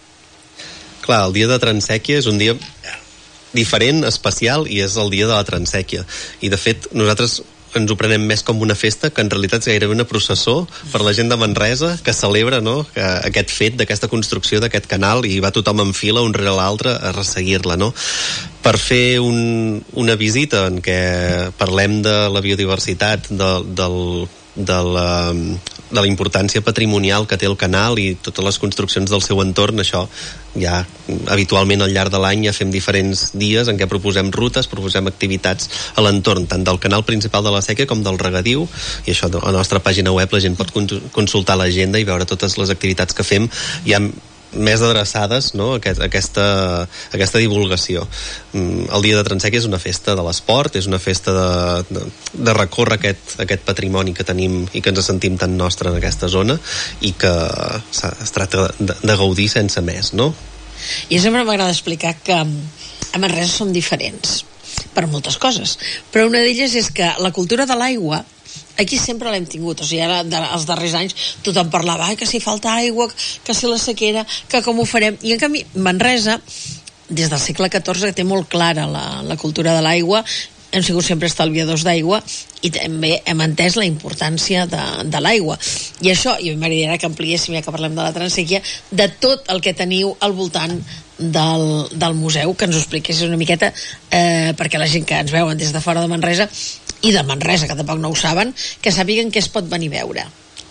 [SPEAKER 6] Clar, el dia de Transèquia és un dia diferent, especial, i és el dia de la Transèquia. I de fet, nosaltres ens ho prenem més com una festa, que en realitat és gairebé una processó per la gent de Manresa, que celebra, no?, que aquest fet d'aquesta construcció d'aquest canal, i va tothom en fila un rere l'altre a resseguir-la, no?, per fer un, una visita en què parlem de la biodiversitat, de, del, de la, de la importància patrimonial que té el canal i totes les construccions del seu entorn. Això ja habitualment al llarg de l'any ja fem diferents dies en què proposem rutes, proposem activitats a l'entorn, tant del canal principal de la Sèquia com del regadiu, i això a la nostra pàgina web la gent pot consultar l'agenda i veure totes les activitats que fem. Hi ha més adreçades, no?, aquest, aquesta, aquesta divulgació. El dia de Transèquia és una festa de l'esport, és una festa de, de, de recórrer aquest, aquest patrimoni que tenim i que ens sentim tan nostre en aquesta zona, i que es tracta de, de gaudir sense més, no?
[SPEAKER 1] I sempre m'agrada explicar que a Manresa som diferents per moltes coses, però una d'elles és que la cultura de l'aigua aquí sempre l'hem tingut, o sigui, ara de, els darrers anys tothom parlava, ai, que si falta aigua, que si la sequera, que com ho farem, i en canvi Manresa, des del segle catorze, que té molt clara la, la cultura de l'aigua, hem sigut sempre estalviadors d'aigua i també hem entès la importància de, de l'aigua, i això, i m'agradaria que ampliéssim, ja que parlem de la Transèquia, de tot el que teniu al voltant del, del museu, que ens ho expliqués una miqueta, eh, perquè la gent que ens veuen des de fora de Manresa i de Manresa, que tampoc no ho saben, que sàpiguen què es pot venir a veure.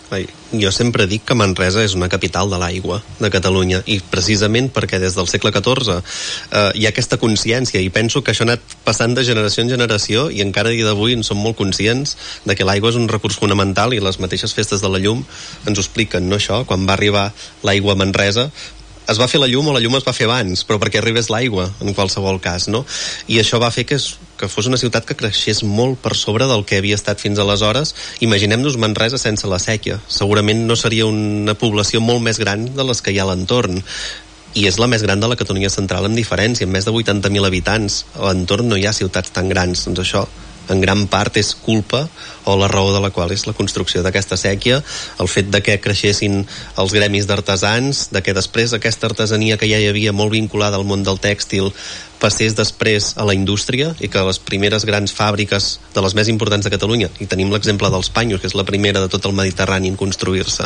[SPEAKER 6] Jo sempre dic que Manresa és una capital de l'aigua de Catalunya, i precisament perquè des del segle catorze eh, hi ha aquesta consciència, i penso que això ha anat passant de generació en generació, i encara a dia d'avui en som molt conscients de que l'aigua és un recurs fonamental, i les mateixes festes de la llum ens ho expliquen, no, això? Quan va arribar l'aigua a Manresa es va fer la llum, o la llum es va fer abans, però perquè arribés l'aigua, en qualsevol cas, no? I això va fer que, es, que fos una ciutat que creixés molt per sobre del que havia estat fins aleshores. Imaginem-nos Manresa sense la sèquia. Segurament no seria una població molt més gran de les que hi ha a l'entorn. I és la més gran de la Catalunya central amb diferència, amb més de vuitanta mil habitants. A l'entorn no hi ha ciutats tan grans, doncs això en gran part és culpa, o la raó de la qual és la construcció d'aquesta sèquia, el fet de que creixessin els gremis d'artesans, de que després aquesta artesania que ja hi havia molt vinculada al món del tèxtil passés després a la indústria, i que les primeres grans fàbriques de les més importants de Catalunya, i tenim l'exemple dels Panyos, que és la primera de tot el Mediterrani en construir-se,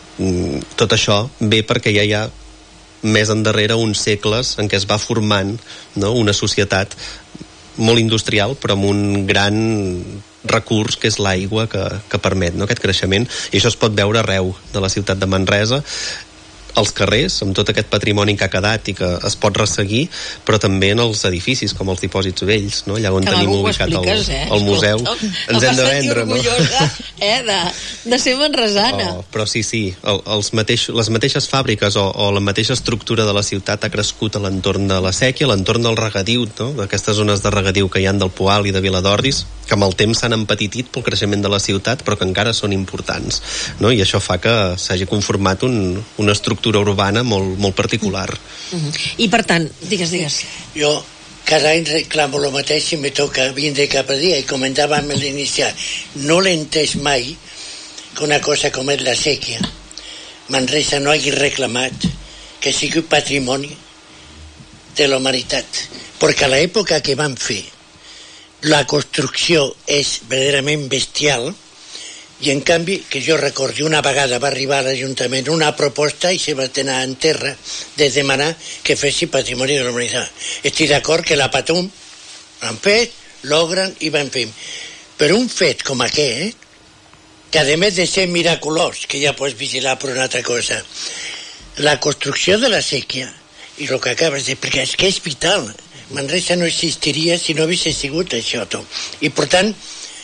[SPEAKER 6] tot això ve perquè ja hi ha més endarrere uns segles en què es va formant, no?, una societat molt industrial, però amb un gran recurs que és l'aigua que, que permet, no?, aquest creixement, i això es pot veure arreu de la ciutat de Manresa. als carrers, amb tot aquest patrimoni que ha quedat i que es pot resseguir, però també en els edificis, com els dipòsits vells, no? Allà on
[SPEAKER 1] que
[SPEAKER 6] tenim ubicat el,
[SPEAKER 1] eh?
[SPEAKER 6] el museu.
[SPEAKER 1] Escolta,
[SPEAKER 6] ens hem de vendre, no?
[SPEAKER 1] eh, de, de ser manresana.
[SPEAKER 6] Oh, però sí, sí, el, els mateix, les mateixes fàbriques o, o la mateixa estructura de la ciutat ha crescut a l'entorn de la sèquia, a l'entorn del regadiu, no? D'aquestes zones de regadiu que hi han del Poal i de Viladordis, que amb el temps s'han empetitit pel creixement de la ciutat, però que encara són importants, no? I això fa que s'hagi conformat un, una estructura urbana molt, molt particular.
[SPEAKER 1] Uh-huh. I per tant, digues, digues.
[SPEAKER 7] Jo cada any reclamo el mateix i me toca vindre cada dia, i comentàvem a l'iniciar, no l'he entès mai que una cosa com és la sèquia Manresa no hagi reclamat que sigui patrimoni de la humanitat, perquè a l'època que van fer la construcció és verdaderament bestial. I en canvi, que jo recordi, una vegada va arribar a l'Ajuntament una proposta i se va tenir en terra de demanar que fessi patrimoni de la humanitat. Estic d'acord que la Patum l'han fet, l'ogren i van fer. Però un fet com aquest, que a més de ser miraculós, que ja pots vigilar per una altra cosa, la construcció de la sèquia, i el que acabes d'explicar, és que és vital. Manresa no existiria si no hagués sigut això tot. I per tant,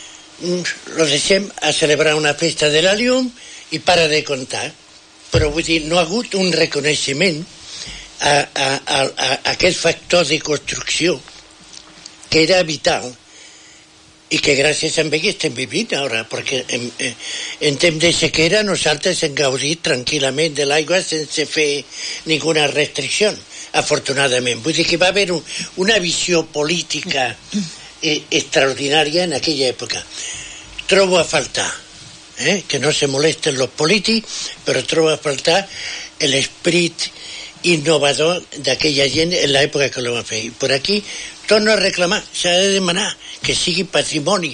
[SPEAKER 7] lo deixem a celebrar una festa de la llum i para de comptar, però vull dir, no ha hagut un reconeixement a, a, a, a aquest factor de construcció que era vital i que gràcies a ell estem vivint ara, perquè en, en temps de sequera nosaltres hem gaudit tranquil·lament de l'aigua sense fer ninguna restricció, afortunadament. Vull dir que va haver un, una visió política Eh, extraordinària en aquella època. Trobo a faltar eh, que no se molesten los polítics, però trobo a faltar l'esprit innovador d'aquella gent en l'època que ho va fer. I per aquí torno a reclamar, s'ha de demanar que sigui patrimoni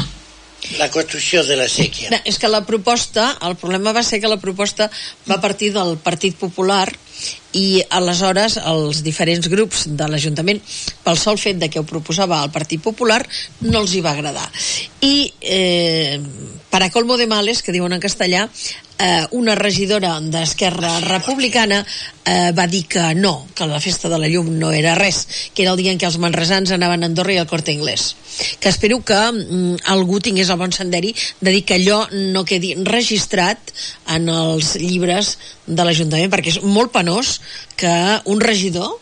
[SPEAKER 7] la construcció de la sèquia.
[SPEAKER 1] No, és que la proposta, el problema va ser que la proposta va partir del Partit Popular i aleshores els diferents grups de l'Ajuntament, pel sol fet de que ho proposava el Partit Popular, no els hi va agradar. I eh, para colmo de males, que diuen en castellà, eh, una regidora d'Esquerra Republicana eh, va dir que no, que la festa de la llum no era res, que era el dia en què els manresans anaven a Andorra i al Corte Inglés. Que espero que mm, algú tingués el bon senderi de dir que allò no quedi registrat en els llibres de l'Ajuntament, perquè és molt penós que un regidor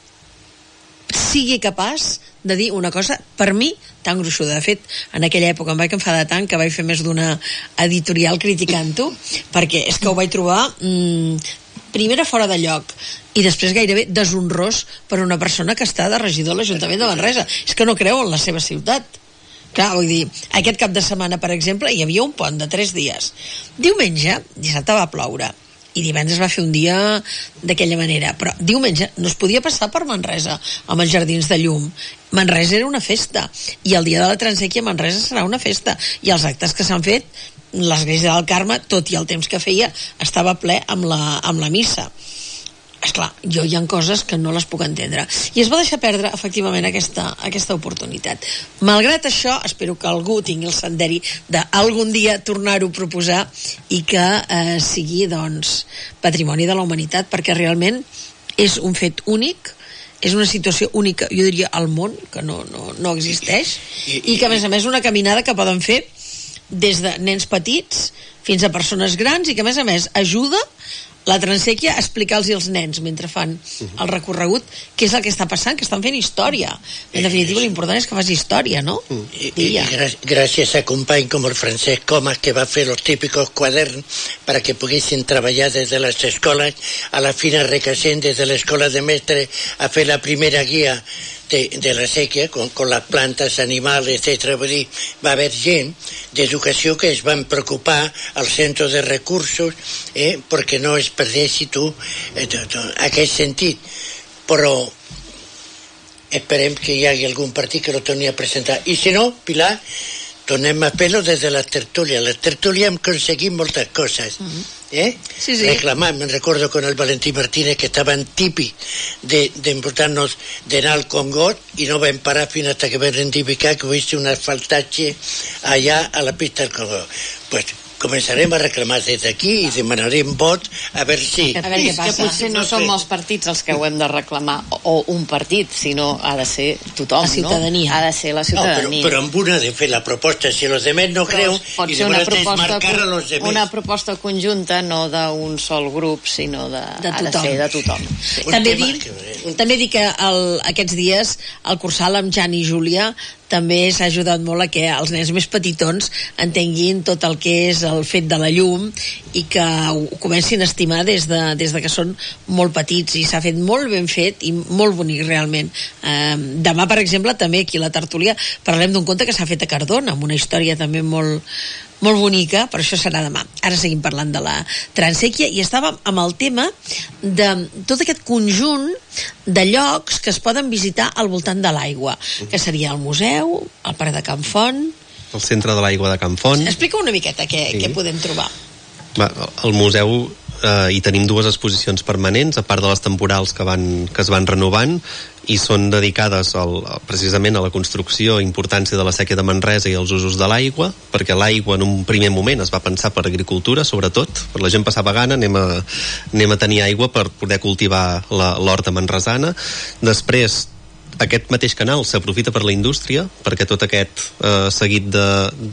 [SPEAKER 1] sigui capaç de dir una cosa, per mi, tan gruixuda. De fet, en aquella època em vaig enfadar tant que vaig fer més d'una editorial criticant-ho, perquè és que ho vaig trobar mmm, primera fora de lloc i després gairebé deshonrós per una persona que està de regidor a l'Ajuntament de Manresa. És que no creu en la seva ciutat. Clar, vull dir, aquest cap de setmana, per exemple, hi havia un pont de tres dies. Diumenge, dissabte va ploure, i divendres va fer un dia d'aquella manera, però diumenge no es podia passar per Manresa amb els jardins de llum. Manresa era una festa, i el dia de la Transèquia Manresa serà una festa, i els actes que s'han fet, l'església del Carme, tot i el temps que feia, estava ple amb la, amb la missa. Esclar, jo hi ha coses que no les puc entendre, i es va deixar perdre efectivament aquesta, aquesta oportunitat. Malgrat això, espero que algú tingui el senderi d'algun dia tornar-ho a proposar i que eh, sigui, doncs, patrimoni de la humanitat, perquè realment és un fet únic, és una situació única, jo diria, al món, que no, no, no existeix, i, i que a més a més una caminada que poden fer des de nens petits fins a persones grans, i que a més a més ajuda la Transèquia a explicar-los als nens mentre fan el recorregut què és el que està passant, que estan fent història. En definitiva, l'important és que fas història, no?
[SPEAKER 7] I, i, i gràcies a company com el Francesc Comas, que va fer els típicos quaderns para que poguessin treballar des de les escoles a la Fina Recasent, des de l'escola de mestre a fer la primera guia de, de la sèquia, con, con les plantes, animals, etcètera. Vull dir, va haver gent d'educació que es van preocupar al centre de recursos, eh, perquè no es perdessi tu eh, to, to, aquest sentit. Però esperem que hi hagi algun partit que lo torni a presentar. I si no, Pilar, tornem a fer-lo des de la tertúlia. La tertúlia hem aconseguit moltes coses. Uh-huh. ¿Eh?
[SPEAKER 1] Sí, sí.
[SPEAKER 7] Reclamar, me recuerdo con el Valentín Martínez que estaban tipi de, de importarnos d'anar al Congot i no vam parar fins hasta que vam identificar que hubiese un asfaltatge allà a la pista del Congot. Pues començarem a reclamar des d'aquí i demanarem vot a veure si...
[SPEAKER 8] A veure què passa. Que potser no som els partits els que ho hem de reclamar, o un partit, sinó ha de ser tothom,
[SPEAKER 1] la ciutadania.
[SPEAKER 8] No? Ha de ser la ciutadania.
[SPEAKER 7] No, però, però amb una de fer la proposta, si els demés no creu,
[SPEAKER 8] pot
[SPEAKER 7] i
[SPEAKER 8] ser una
[SPEAKER 7] llavors
[SPEAKER 8] proposta,
[SPEAKER 7] desmarcar a los demés. Una
[SPEAKER 8] proposta conjunta, no d'un sol grup, sinó de,
[SPEAKER 1] de
[SPEAKER 8] ha de ser de tothom. Sí.
[SPEAKER 1] També dic, un... també dic que el, aquests dies el cursal amb Jan i Júlia també s'ha ajudat molt a que els nens més petitons entenguin tot el que és el fet de la llum i que ho comencin a estimar des de, des de que són molt petits, i s'ha fet molt ben fet i molt bonic realment. Eh, demà, per exemple, també aquí a la tertúlia parlem d'un conte que s'ha fet a Cardona, amb una història també molt, molt bonica, però això serà demà. Ara seguim parlant de la transèquia i estàvem amb el tema de tot aquest conjunt de llocs que es poden visitar al voltant de l'aigua, que seria el museu, el parc de Can Font,
[SPEAKER 6] el centre de l'aigua de Can Font.
[SPEAKER 1] Explica una miqueta què,
[SPEAKER 6] sí.
[SPEAKER 1] què podem trobar.
[SPEAKER 6] Va, el museu eh, hi tenim dues exposicions permanents, a part de les temporals que, van, que es van renovant, i són dedicades al, precisament a la construcció i importància de la sèquia de Manresa i els usos de l'aigua, perquè l'aigua en un primer moment es va pensar per agricultura, sobretot, per la gent passava gana, anem a, anem a tenir aigua per poder cultivar la, l'horta manresana. Després, aquest mateix canal s'aprofita per la indústria, perquè tot aquest eh, seguit de,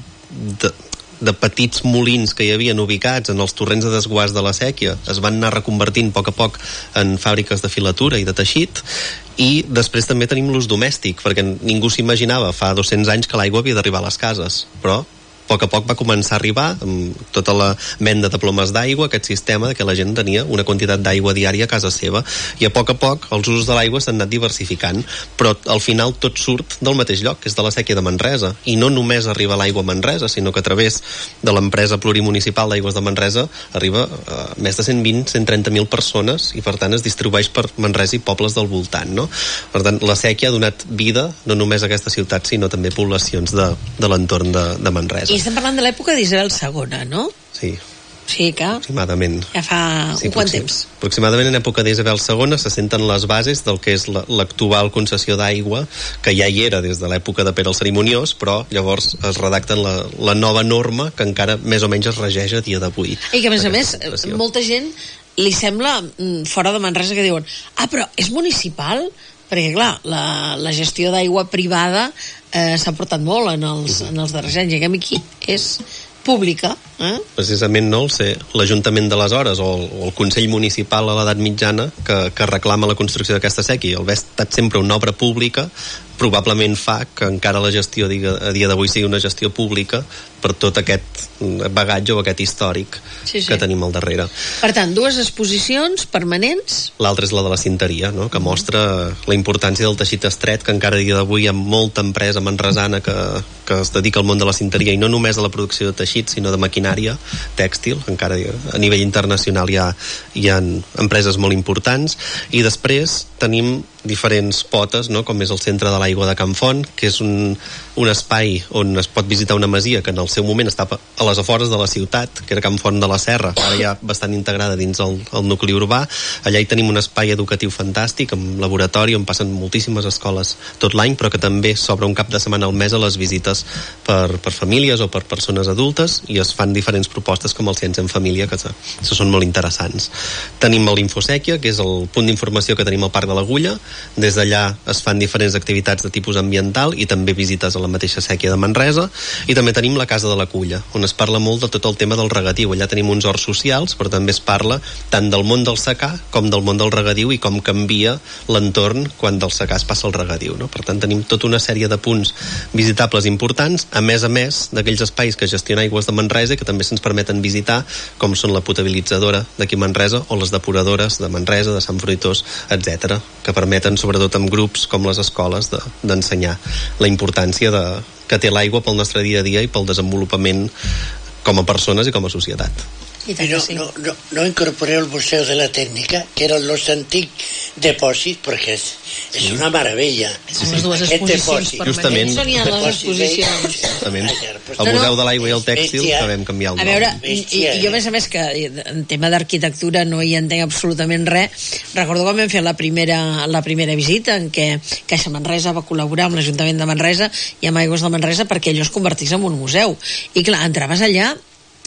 [SPEAKER 6] de de petits molins que hi havien ubicats en els torrents de desguàs de la sèquia es van anar reconvertint a poc a poc en fàbriques de filatura i de teixit, i després també tenim l'ús domèstic, perquè ningú s'imaginava fa dos-cents anys que l'aigua havia d'arribar a les cases, però a poc a poc va començar a arribar amb tota la venda de plomes d'aigua, aquest sistema de que la gent tenia una quantitat d'aigua diària a casa seva, i a poc a poc els usos de l'aigua s'han anat diversificant, però al final tot surt del mateix lloc, que és de la sèquia de Manresa, i no només arriba l'aigua a Manresa, sinó que a través de l'empresa plurimunicipal d'aigües de Manresa arriba a més de cent vint a cent trenta mil persones, i per tant es distribueix per Manresa i pobles del voltant, no? Per tant, la sèquia ha donat vida no només a aquesta ciutat, sinó també a poblacions de, de l'entorn de, de Manresa.
[SPEAKER 1] I estem parlant de l'època d'Isabel segona, no?
[SPEAKER 6] Sí.
[SPEAKER 1] Sí, que
[SPEAKER 6] aproximadament.
[SPEAKER 1] Ja fa sí, un quant temps.
[SPEAKER 6] Aproximadament en època d'Isabel segona se senten les bases del que és l'actual concessió d'aigua, que ja hi era des de l'època de Pere el Cerimoniós, però llavors es redacten la, la nova norma que encara més o menys es regeix a dia d'avui.
[SPEAKER 1] I que a més a més, molta gent li sembla fora de Manresa que diuen, ah, però és municipal? Perquè clar, la, la gestió d'aigua privada eh, s'ha portat molt en els, uh-huh. en els darrers anys, i aquí és pública. Eh?
[SPEAKER 6] Precisament no el sé, l'Ajuntament d'aleshores o el, o el Consell Municipal a l'edat mitjana que, que reclama la construcció d'aquesta sèquia, el haver estat sempre una obra pública probablement fa que encara la gestió diga, a dia d'avui sigui una gestió pública per tot aquest bagatge o aquest històric sí, sí. que tenim al darrere.
[SPEAKER 1] Per tant, dues exposicions permanents.
[SPEAKER 6] L'altra és la de la cinteria, no? Que mostra la importància del teixit estret, que encara a dia d'avui hi ha molta empresa manresana que, que es dedica al món de la cinteria, i no només a la producció de teixit, sinó de maquinària tèxtil. Encara a nivell internacional hi ha, hi ha empreses molt importants. I després tenim diferents potes, no? Com és el centre de l'aigua de Can Font, que és un, un espai on es pot visitar una masia que en el seu moment estava a les afores de la ciutat, que era Can Font de la Serra, ara ja bastant integrada dins el, el nucli urbà. Allà hi tenim un espai educatiu fantàstic, amb laboratori, on passen moltíssimes escoles tot l'any, però que també s'obre un cap de setmana al mes a les visites per, per famílies o per persones adultes, i es fan diferents propostes com el Ciència en Família, que, se, que són molt interessants. Tenim l'Infosèquia, que és el punt d'informació que tenim al Parc de l'Agulla. Des d'allà es fan diferents activitats de tipus ambiental i també visites a la mateixa sèquia de Manresa, i també tenim la Casa de la Culla, on es parla molt de tot el tema del regadiu. Allà tenim uns horts socials, però també es parla tant del món del secà com del món del regadiu i com canvia l'entorn quan del secà es passa al regadiu, no? Per tant, tenim tota una sèrie de punts visitables importants, a més a més d'aquells espais que gestiona Aigües de Manresa i que també se'ns permeten visitar, com són la potabilitzadora d'aquí Manresa o les depuradores de Manresa, de Sant Fruitós, etcètera, que permeten, sobretot amb grups com les escoles, de, d'ensenyar la importància de, que té l'aigua pel nostre dia a dia i pel desenvolupament com a persones i com a societat.
[SPEAKER 7] I no, no, no, no incorporeu el Museu de la Tècnica, que era el nostre antic depòsit, perquè és, és una meravella.
[SPEAKER 1] Són les dues exposicions permanents. Són ja les exposicions.
[SPEAKER 6] Justament. El Museu de l'Aigua i el Tèxtil, que vam canviar el nom.
[SPEAKER 1] A veure, i, i jo a més a més que en tema d'arquitectura no hi entenc absolutament res. Recordo quan vam fer la primera, la primera visita en què Caixa Manresa va col·laborar amb l'Ajuntament de Manresa i amb Aigües de Manresa perquè allò es convertís en un museu. I clar, entraves allà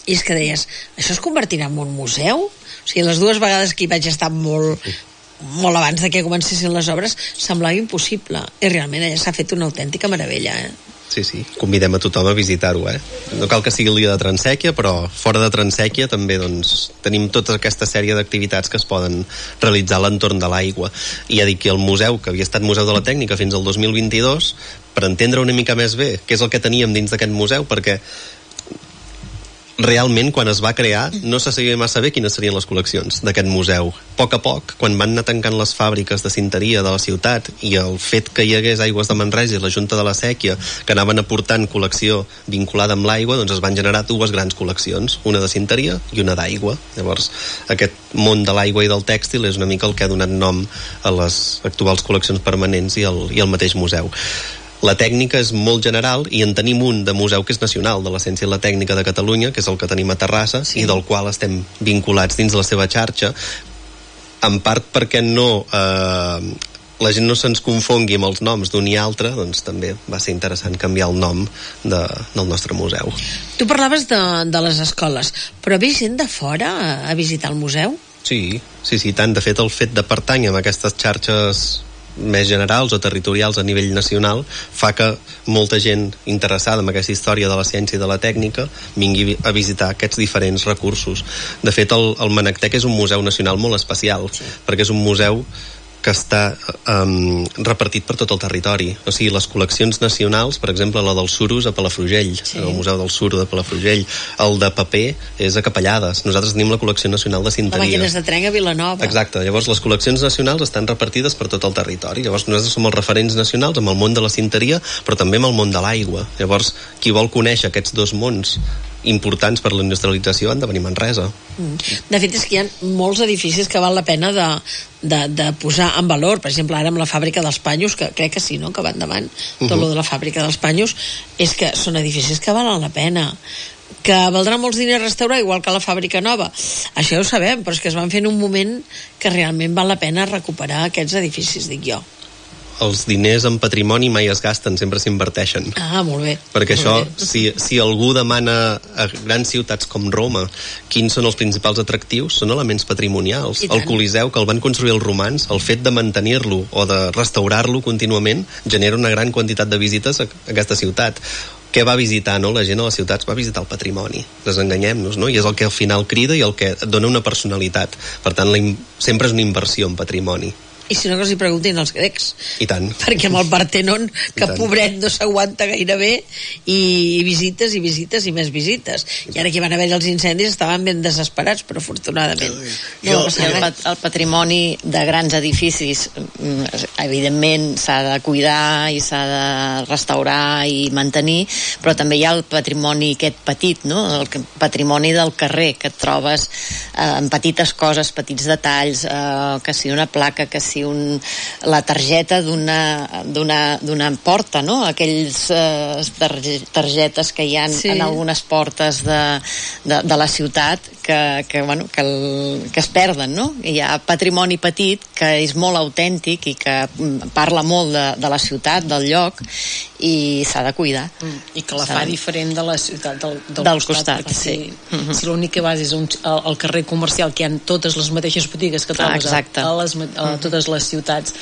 [SPEAKER 1] i és que deies, això es convertirà en un museu? O sigui, les dues vegades que hi vaig estar molt, molt abans de que comencessin les obres, semblava impossible, i realment allà s'ha fet una autèntica meravella, eh?
[SPEAKER 6] Sí, sí, convidem a tothom a visitar-ho, eh? No cal que sigui el dia de Transèquia, però fora de Transèquia també, doncs, tenim tota aquesta sèrie d'activitats que es poden realitzar a l'entorn de l'aigua. I ja dic que el museu, que havia estat Museu de la Tècnica fins al dos mil vint-i-dos, per entendre una mica més bé què és el que teníem dins d'aquest museu, perquè realment quan es va crear no se sabia massa bé quines serien les col·leccions d'aquest museu. A poc a poc, quan van anar tancant les fàbriques de cinteria de la ciutat i el fet que hi hagués Aigües de Manresa i la Junta de la Sèquia que anaven aportant col·lecció vinculada amb l'aigua, doncs es van generar dues grans col·leccions, una de cinteria i una d'aigua. Llavors, aquest món de l'aigua i del tèxtil és una mica el que ha donat nom a les actuals col·leccions permanents i el, i el mateix museu. La tècnica és molt general i en tenim un de museu que és nacional, de la Ciència i la Tècnica de Catalunya, que és el que tenim a Terrassa, sí. I del qual estem vinculats dins la seva xarxa, en part perquè no eh, la gent no se'ns confongui amb els noms d'un i altre, doncs també va ser interessant canviar el nom de, del nostre museu.
[SPEAKER 1] Tu parlaves de, de les escoles, però ve gent de fora a, a visitar el museu?
[SPEAKER 6] Sí, sí, sí, tant. De fet, el fet de pertànyer a aquestes xarxes més generals o territorials a nivell nacional fa que molta gent interessada en aquesta història de la ciència i de la tècnica vingui a visitar aquests diferents recursos. De fet, el, el Manactec és un museu nacional molt especial, sí. Perquè és un museu que està um, repartit per tot el territori. O sigui, les col·leccions nacionals, per exemple, la del Surus a Palafrugell, sí. El Museu del Suro de Palafrugell, el de paper és a Capellades. Nosaltres tenim la col·lecció nacional de cinteria.
[SPEAKER 1] La màquines de tren a Vilanova.
[SPEAKER 6] Exacte. Llavors, les col·leccions nacionals estan repartides per tot el territori. Llavors, nosaltres som els referents nacionals amb el món de la cinteria, però també amb el món de l'aigua. Llavors, qui vol conèixer aquests dos mons importants per la industrialització han de venir a Manresa.
[SPEAKER 1] Mm. De fet, és que hi ha molts edificis que val la pena de, de, de posar en valor. Per exemple, ara amb la fàbrica dels Panyos, que crec que sí, no?, que va endavant, tot uh-huh. lo de la fàbrica dels Panyos, és que són edificis que valen la pena, que valdrà molts diners restaurar, igual que la fàbrica nova. Això ja ho sabem, però és que es van fer en un moment que realment val la pena recuperar aquests edificis, dic jo.
[SPEAKER 6] Els diners en patrimoni mai es gasten, sempre s'inverteixen.
[SPEAKER 1] Ah, molt bé.
[SPEAKER 6] Perquè
[SPEAKER 1] molt
[SPEAKER 6] això,
[SPEAKER 1] bé.
[SPEAKER 6] si, si algú demana a grans ciutats com Roma quins són els principals atractius, són elements patrimonials. El Coliseu, que el van construir els romans, el fet de mantenir-lo o de restaurar-lo contínuament genera una gran quantitat de visites a aquesta ciutat. Què va visitar, no? La gent a les ciutats va visitar el patrimoni. Desenganyem-nos, no? I és el que al final crida i el que dona una personalitat. Per tant, la, sempre és una inversió en patrimoni.
[SPEAKER 1] I si no, que els hi preguntin als grecs.
[SPEAKER 6] I tant.
[SPEAKER 1] Perquè amb el Partenon, que pobret no s'aguanta gaire bé, i, i visites i visites i més visites. I ara que van haver els incendis estaven ben desesperats, però afortunadament no va passar res.
[SPEAKER 8] El patrimoni de grans edificis evidentment s'ha de cuidar i s'ha de restaurar i mantenir, però també hi ha el patrimoni aquest petit, no? El patrimoni del carrer, que et trobes eh, en petites coses, petits detalls, eh, que si una placa, que si Un, la targeta d'una d'una d'una porta, no? Aquells eh, targetes que hi ha sí. en algunes portes de, de, de la ciutat que, que, bueno, que, el, que es perden, no? Hi ha patrimoni petit que és molt autèntic i que parla molt de, de la ciutat, del lloc, i s'ha de cuidar.
[SPEAKER 9] Mm. I que la fa de... diferent de la ciutat del, del,
[SPEAKER 8] del
[SPEAKER 9] costat,
[SPEAKER 8] costat sí.
[SPEAKER 9] Si, uh-huh. si l'únic que vas és un, al, al carrer comercial, que hi ha totes les mateixes botigues que trobes ah, a, a, les, a uh-huh. totes les ciutats,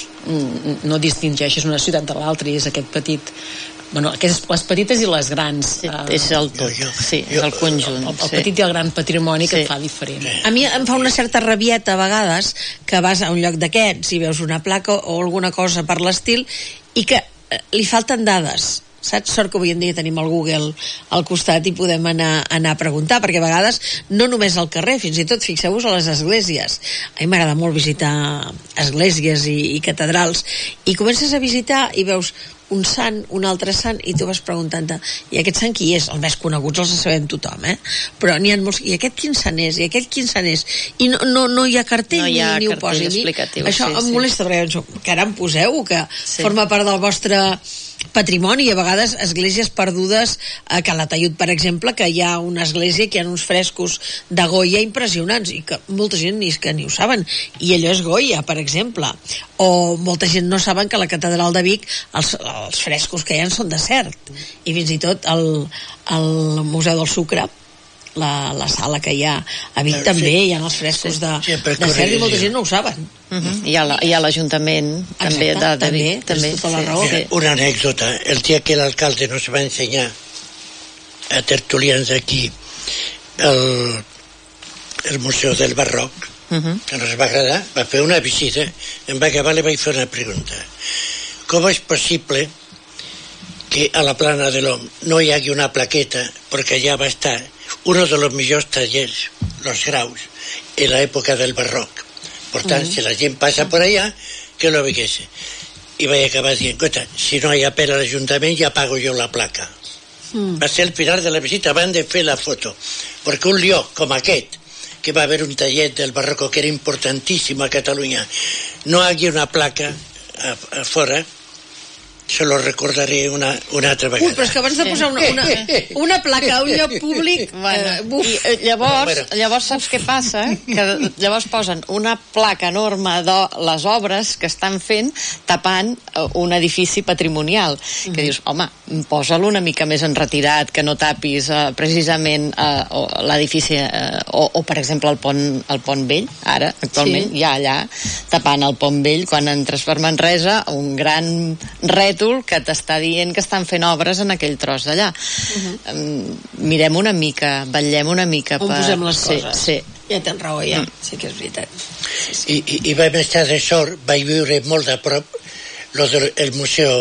[SPEAKER 9] no distingeixes una ciutat de l'altra, i és aquest petit, bueno, aquestes, les petites i les grans,
[SPEAKER 8] sí, uh, és el tot, jo, jo, sí, jo, és el conjunt,
[SPEAKER 9] el, el, el
[SPEAKER 8] sí.
[SPEAKER 9] petit i el gran patrimoni que sí. et fa diferent.
[SPEAKER 1] A mi em fa una certa rabieta a vegades que vas a un lloc d'aquests i veus una placa o alguna cosa per l'estil i que li falten dades, saps? Sort que avui en dia tenim el Google al costat i podem anar, anar a preguntar, perquè a vegades no només al carrer, fins i tot fixeu-vos a les esglésies. A mi m'agrada molt visitar esglésies i, i catedrals, i comences a visitar i veus un sant, un altre sant, i tu vas preguntant-te, i aquest sant qui és? Els més coneguts els sabem tothom, eh? Però n'hi ha molts, i aquest quin sant és? I aquest quin sant és? I no, no, no hi ha cartell,
[SPEAKER 8] no hi ha
[SPEAKER 1] ni, ni ho posi. Això sí, em sí. molesta, perquè penso, caram, poseu que sí. forma part del vostre patrimoni, i a vegades esglésies perdudes a Calatayud, per exemple, que hi ha una església que hi ha uns frescos de Goya impressionants i que molta gent ni, que ni ho saben, i allò és Goya, per exemple, o molta gent no saben que a la catedral de Vic els, els frescos que hi ha són de cert, i fins i tot el, el Museu del Sucre la, la sala que hi ha a Vic, sí, també hi ha els frescos de, sí, de Sergi, i molta gent no ho saben.
[SPEAKER 8] Uh-huh. Hi ha l'Ajuntament també de, de
[SPEAKER 1] també,
[SPEAKER 8] Vic, també.
[SPEAKER 1] Tota la raó.
[SPEAKER 7] Sí. Una anècdota, el dia que l'alcalde nos va ensenyar a tertulians aquí el, el Museu del Barroc, uh-huh. que nos va agradar, va fer una visita, en va acabar, le vaig fer una pregunta. Com és possible que a la plana de l'Om no hi hagi una plaqueta, perquè allà va estar un dels millors tallers, los graus, en l'època del barroc. Per tant, uh-huh. si la gent passa per allà, que lo veiese. I vaig acabar dient, escolta, si no hi ha per a l'Ajuntament, ja pago jo la placa. Mm. Va ser el final de la visita, van de fer la foto, perquè un lloc com aquest, que va haver un taller del barroco que era importantíssim a Catalunya, no hi hagi una placa a, a fora, se lo recordaré una, una altra vegada.
[SPEAKER 1] Ui, però és que abans de posar una, una, una placa a un lloc públic...
[SPEAKER 8] Bueno, eh, i eh, llavors, bueno. llavors saps què passa? Que llavors posen una placa enorme de les obres que estan fent tapant un edifici patrimonial. Mm. Que dius, home, posa-lo una mica més enretirat, que no tapis eh, precisament eh, l'edifici, eh, o, o per exemple el pont, el pont vell, ara, actualment, sí. hi ha allà, tapant el pont vell, quan entres per Manresa, un gran ret que t'està dient que estan fent obres en aquell tros d'allà. Uh-huh. Um, mirem una mica, vetllem una mica.
[SPEAKER 1] On per... posem les
[SPEAKER 8] sí,
[SPEAKER 1] coses.
[SPEAKER 8] Sí.
[SPEAKER 1] Ja tens raó, ja. Mm. Sí que és veritat. Sí, sí.
[SPEAKER 7] I, i, I vam estar de sort, vaig viure molt de prop lo del el Museu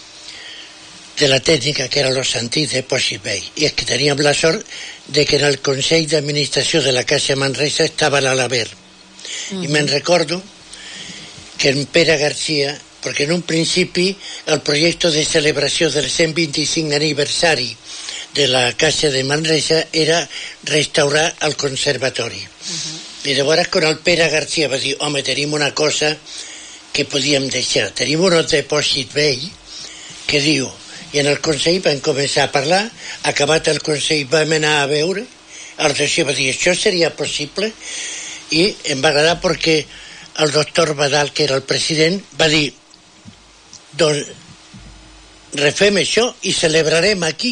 [SPEAKER 7] de la Tècnica, que era los antics de Pòsit Vell. I és que teníem la sort de que en el Consell d'Administració de la Caixa Manresa estava l'Alaber. Uh-huh. I me'n recordo que en Pere García, perquè en un principi el projecte de celebració del cent vint-i-cinc aniversari de la Caixa de Manresa era restaurar el conservatori. Uh-huh. I llavors quan el Pere García va dir, home, tenim una cosa que podíem deixar, tenim un depòsit vell que diu, i en el Consell vam començar a parlar, acabat el Consell vam anar a veure, el doctor va dir, això seria possible, i em va agradar perquè el doctor Badal, que era el president, va dir, doncs refem això i celebrarem aquí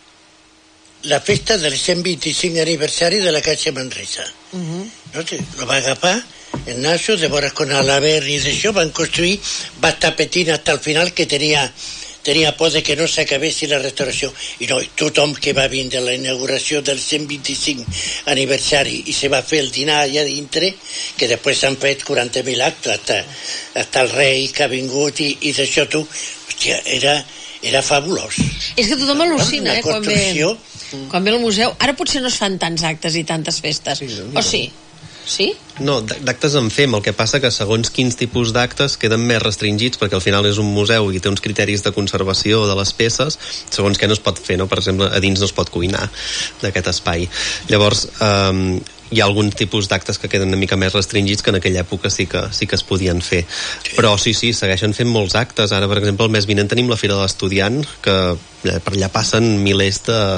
[SPEAKER 7] la festa del cent vint-i-cinc aniversari de la Caixa Manresa. Uh-huh. No? Lo va agafar el Naso, de vora con l'Alaber i d'això van construir, va estar petint fins al final que tenia tenia por de que no s'acabessi la restauració, i no, tothom que va vindre a la inauguració del cent vint-i-cinc aniversari i se va fer el dinar allà dintre, que després s'han fet quaranta mil actes, hasta, hasta el rei que ha vingut i, i d'això tu, hòstia, era, era fabulós.
[SPEAKER 1] És que tothom al·lucina, eh, quan ve, quan ve al museu. Ara potser no es fan tants actes i tantes festes, sí, no, o sí? Sí?
[SPEAKER 6] No, d'actes en fem, el que passa que segons quins tipus d'actes queden més restringits, perquè al final és un museu i té uns criteris de conservació de les peces, segons què no es pot fer, no? Per exemple, a dins no es pot cuinar d'aquest espai. Llavors, eh, hi ha alguns tipus d'actes que queden una mica més restringits que en aquella època sí que, sí que es podien fer. Sí. Però sí, sí, segueixen fent molts actes. Ara, per exemple, el mes vinent tenim la Fira de l'Estudiant, que per allà passen milers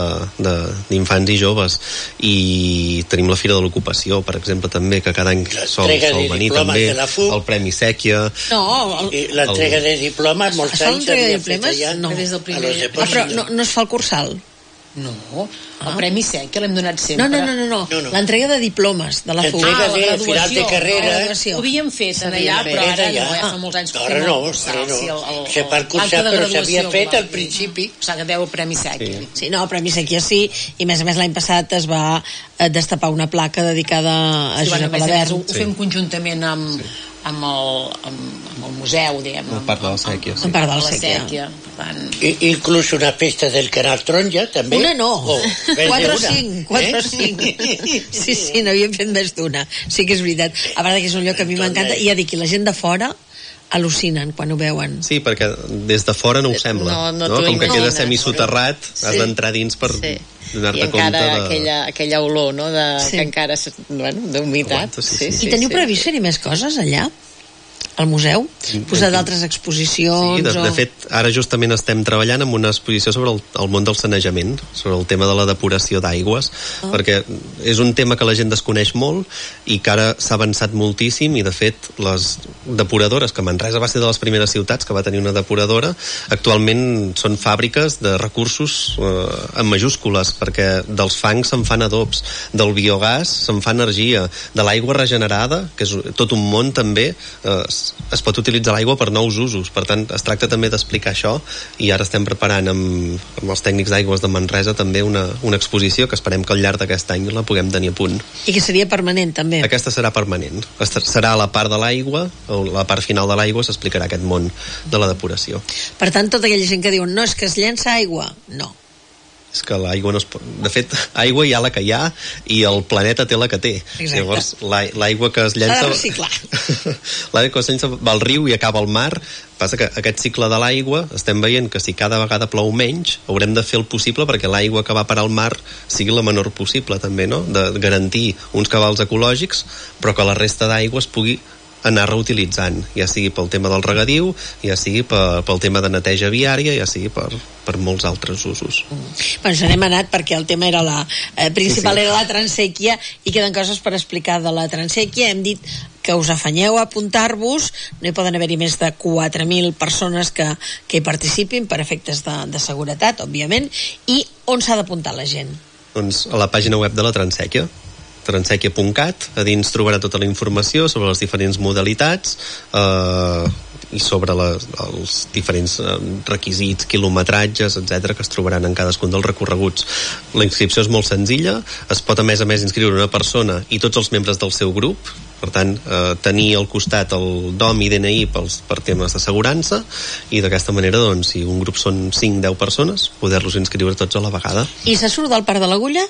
[SPEAKER 6] d'infants i joves, i tenim la Fira de l'Ocupació, per exemple, també, que cada any sol, sol venir també, el Premi Sèquia.
[SPEAKER 1] No, el...
[SPEAKER 7] l'entrega de diplomes, molts anys
[SPEAKER 1] s'havia fet allà. No, des del primer... ah, però no, no es fa el cursal?
[SPEAKER 9] No, el ah. Premi Sèquia l'hem donat sempre.
[SPEAKER 1] No, no, no, no, no. no, no. L'entrega de diplomes de la F U.
[SPEAKER 7] L'entrega de ah, final de carrera.
[SPEAKER 9] Ho havíem fet en allà, però ara no, ja fa molts anys que
[SPEAKER 7] ara no, ara no. Se per cursar, però s'havia fet al principi.
[SPEAKER 9] O sigui, que deu el Premi Sèquia.
[SPEAKER 1] Sí. sí, no, el Premi Sèquia sí, i més a més l'any passat es va destapar una placa dedicada a sí, Josep Alabert.
[SPEAKER 9] Ho fem conjuntament amb... Sí. amb el, amb, amb el museu, diguem,
[SPEAKER 6] en part de la Sèquia,
[SPEAKER 1] sí. En part de la Sèquia.
[SPEAKER 7] Tant... I, inclús una festa del Canal Taronja, també.
[SPEAKER 1] Una no, oh, quatre o cinc, quatre o cinc. Sí, sí, n'havíem fet més d'una. Sí que és veritat. A part que és un lloc que a mi m'encanta, i ja dic, la gent de fora al·lucinen quan ho veuen.
[SPEAKER 6] Sí, perquè des de fora no ho sembla, no, no, no? Com que queda semisoterrat, sí. Has d'entrar dins per sí. donar-te compte de...
[SPEAKER 8] I encara aquella, aquella olor, no?, de, sí. que encara, bueno, d'humitat.
[SPEAKER 6] Sí, sí,
[SPEAKER 1] I teniu sí, previst fer-hi més coses allà? al museu? Posar d'altres exposicions?
[SPEAKER 6] Sí, de,
[SPEAKER 1] o...
[SPEAKER 6] de fet, ara justament estem treballant en una exposició sobre el, el món del sanejament, sobre el tema de la depuració d'aigües, oh. perquè és un tema que la gent desconeix molt i que ara s'ha avançat moltíssim, i de fet les depuradores, que Manresa va ser de les primeres ciutats que va tenir una depuradora, actualment són fàbriques de recursos eh, en majúscules, perquè dels fangs se'n fan adobs, del biogàs se'n fa energia, de l'aigua regenerada, que és tot un món també, eh, es pot utilitzar l'aigua per nous usos. Per tant, es tracta també d'explicar això, i ara estem preparant amb, amb els tècnics d'aigües de Manresa també una, una exposició que esperem que al llarg d'aquest any la puguem tenir a punt.
[SPEAKER 1] I que seria permanent també?
[SPEAKER 6] Aquesta serà permanent. Serà a la part de l'aigua, a la part final de l'aigua s'explicarà aquest món de la depuració.
[SPEAKER 1] Per tant, tota aquella gent que diu no, és que es llença aigua, no.
[SPEAKER 6] És que l'aigua no es pot... De fet, aigua hi ha la que hi ha i el planeta té la que té.
[SPEAKER 1] Exacte.
[SPEAKER 6] Llavors, l'aigua que es llença...
[SPEAKER 1] S'ha de reciclar.
[SPEAKER 6] L'aigua que es llença va al riu i acaba al mar. Passa que aquest cicle de l'aigua estem veient que si cada vegada plou menys, haurem de fer el possible perquè l'aigua que va parar al mar sigui la menor possible també, no? De garantir uns cabals ecològics, però que la resta d'aigua es pugui anar reutilitzant, ja sigui pel tema del regadiu, ja sigui pel, pel tema de neteja viària, ja sigui per, per molts altres usos.
[SPEAKER 1] Mm. Bueno, se n'hem anat perquè el tema era la eh, principal sí, sí. era la transèquia, i queden coses per explicar de la transèquia. Hem dit que us afanyeu a apuntar-vos, no hi poden haver-hi més de quatre mil persones que, que hi participin per efectes de, de seguretat, òbviament. I on s'ha d'apuntar la gent?
[SPEAKER 6] Doncs a la pàgina web de la transèquia, transèquia punt cat. A dins trobarà tota la informació sobre les diferents modalitats eh, i sobre les, els diferents eh, requisits, quilometratges, etcètera, que es trobaran en cadascun dels recorreguts. La inscripció és molt senzilla, es pot a més a més inscriure una persona i tots els membres del seu grup, per tant, eh, tenir al costat el D O M i D N I pels, per temes d'assegurança, i d'aquesta manera, doncs, si un grup són cinc a deu persones, poder-los inscriure tots a la vegada.
[SPEAKER 1] I se surt del Parc de l'Agulla?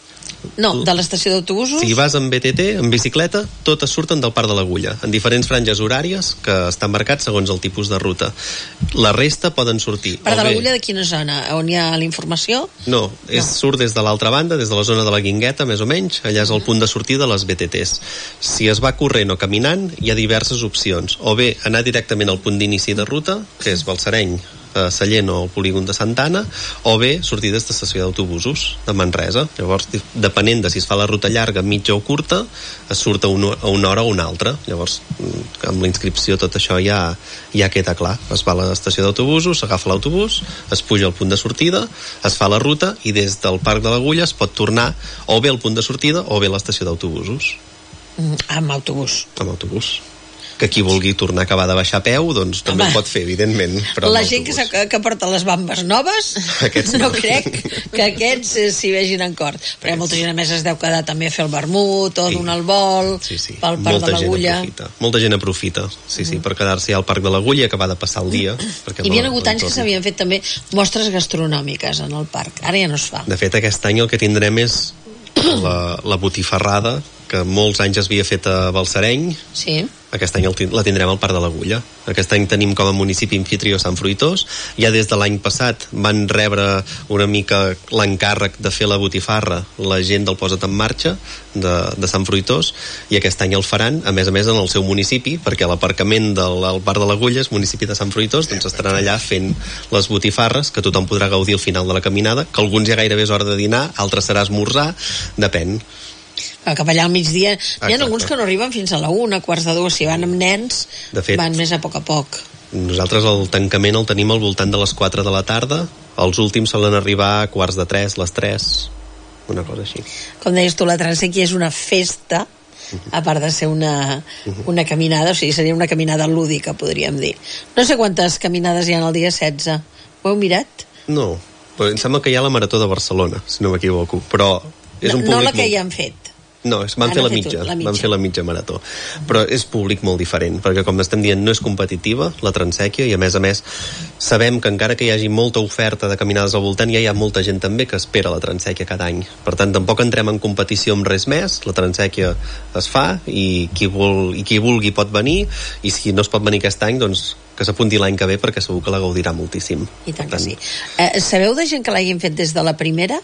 [SPEAKER 1] No, de l'estació d'autobusos?
[SPEAKER 6] Si vas amb B T T, en bicicleta, totes surten del Parc de l'Agulla, en diferents franges horàries que estan marcats segons el tipus de ruta. La resta poden sortir...
[SPEAKER 1] Parc de l'Agulla de quina zona? On hi ha la informació?
[SPEAKER 6] No, és, no. Surt des de l'altra banda, des de la zona de la Guingueta, més o menys, allà és el punt de sortida de les B T Ts. Si es va corrent o caminant, hi ha diverses opcions. O bé anar directament al punt d'inici de ruta, que és Balsareny, a Sallent o al polígon de Santa Anna, o bé sortir des de l'estació d'autobusos de Manresa. Llavors, depenent de si es fa la ruta llarga, mitja o curta, es surt a una, a una hora o una altra. Llavors, amb la inscripció tot això ja, ja queda clar. Es va a l'estació d'autobusos, s'agafa l'autobús, es puja al punt de sortida, es fa la ruta i des del Parc de l'Agulla es pot tornar o bé al punt de sortida o bé a l'estació d'autobusos.
[SPEAKER 1] Mm, amb autobús.
[SPEAKER 6] Amb autobús. Que qui vulgui tornar a acabar de baixar a peu, doncs també ho pot fer, evidentment. Però
[SPEAKER 1] la gent que, que porta les bambes noves, aquests no. no crec que aquests eh, s'hi vegin en cort. Però hi ha molta gent, a més, es deu quedar també a fer el vermut o sí. donar el vol
[SPEAKER 6] sí, sí.
[SPEAKER 1] pel Parc molta de l'Agulla.
[SPEAKER 6] Molta gent aprofita, sí, sí, mm. per quedar-se al Parc de l'Agulla i acabar de passar el dia.
[SPEAKER 1] Hi havia hagut anys que s'havien fet també mostres gastronòmiques en el parc. Ara ja no es fa.
[SPEAKER 6] De fet, aquest any el que tindrem és la, la botifarrada, que molts anys es havia fet a Balsareny.
[SPEAKER 1] Sí.
[SPEAKER 6] Aquest any la tindrem al Parc de l'Agulla. Aquest any tenim com a municipi anfitrió Sant Fruitós. Ja des de l'any passat van rebre una mica l'encàrrec de fer la botifarra la gent del Posa't en Marxa de, de Sant Fruitós, i aquest any el faran, a més a més, en el seu municipi, perquè l'aparcament del Parc de l'Agulla és municipi de Sant Fruitós, doncs estaran allà fent les botifarres, que tothom podrà gaudir al final de la caminada, que alguns ja gairebé és hora de dinar, altres serà esmorzar, depèn.
[SPEAKER 1] Cap allà al migdia, n'hi ha alguns que no arriben fins a la una, quarts de dues, si van amb nens, de fet, van més a poc a poc.
[SPEAKER 6] Nosaltres el tancament el tenim al voltant de les quatre de la tarda, els últims solen arribar a quarts de tres, les tres, una cosa així.
[SPEAKER 1] Com deies tu, la transèquia és una festa, a part de ser una, una caminada, o sigui, seria una caminada lúdica, podríem dir. No sé quantes caminades hi ha el dia setze, ho heu mirat?
[SPEAKER 6] No, però em sembla que hi ha la Marató de Barcelona, si no m'equivoco, però és un públic
[SPEAKER 1] no, no la que
[SPEAKER 6] molt...
[SPEAKER 1] hi han fet.
[SPEAKER 6] No, van fer la mitja, la mitja, van fer la mitja marató. Però és públic molt diferent, perquè com estem dient no és competitiva, la transèquia, i a més a més sabem que encara que hi hagi molta oferta de caminades al voltant, ja hi ha molta gent també que espera la transèquia cada any. Per tant, tampoc entrem en competició amb res més, la transèquia es fa i qui, vol, i qui vulgui pot venir, i si no es pot venir aquest any, doncs que s'apunti l'any que ve, perquè segur que la gaudirà moltíssim.
[SPEAKER 1] I tant que sí. Eh, sabeu de gent que l'hagin fet des de la primera?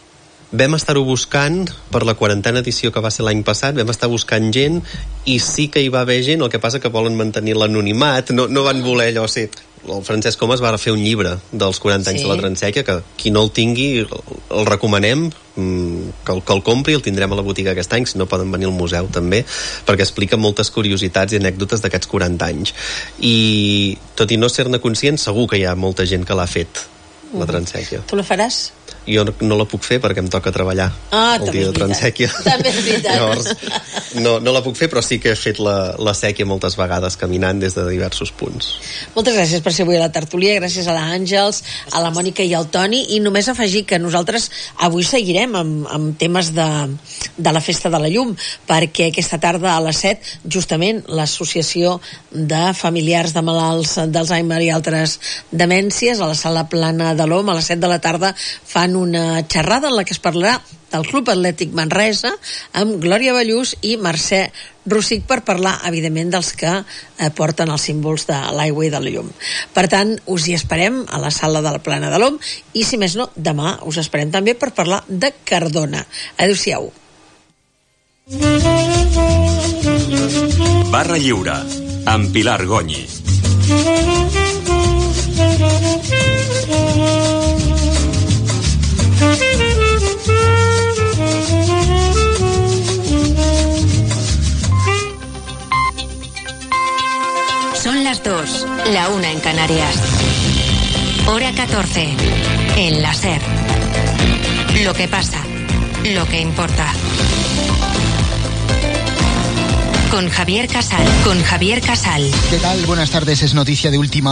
[SPEAKER 6] vam estar-ho buscant per la quarantena edició que va ser l'any passat, vam estar buscant gent i sí que hi va haver gent, el que passa que volen mantenir l'anonimat, no, no van voler allò ser... El Francesc Comas va fer un llibre dels quaranta anys sí. de la Transèquia, que qui no el tingui el recomanem, que el, que el compri, el tindrem a la botiga aquest any, si no poden venir al museu també, perquè explica moltes curiositats i anècdotes d'aquests quaranta anys. I tot i no ser-ne conscient, segur que hi ha molta gent que l'ha fet, la Transèquia.
[SPEAKER 1] Tu la faràs?
[SPEAKER 6] Jo no, no la puc fer perquè em toca treballar
[SPEAKER 1] ah,
[SPEAKER 6] el dia de Transèquia.
[SPEAKER 1] També és veritat.
[SPEAKER 6] Llavors, no, no la puc fer, però sí que he fet la, la sèquia moltes vegades caminant des de diversos punts.
[SPEAKER 1] Moltes gràcies per ser avui a la tertúlia, gràcies a l'Àngels, a la Mònica i al Toni, i només afegir que nosaltres avui seguirem amb, amb temes de, de la Festa de la Llum, perquè aquesta tarda a les set, justament, l'Associació de Familiars de Malalts d'Alzheimer i altres demències, a la Sala Plana de l'Om, a les set de la tarda, fan una xerrada en la que es parlarà del Club Atlètic Manresa amb Glòria Ballús i Mercè Rosic per parlar, evidentment, dels que eh, porten els símbols de l'aigua i de la llum. Per tant, us hi esperem a la Sala de la Plana de l'Om i, si més no, demà us esperem també per parlar de Cardona. Adéu-siau.
[SPEAKER 5] Barra Lliure, amb Pilar Gonyi.
[SPEAKER 10] Son las dos, la una en Canarias. Hora catorce, en la SER. Lo que pasa, lo que importa. Con Javier Casal, con Javier Casal.
[SPEAKER 11] ¿Qué tal? Buenas tardes, es noticia de última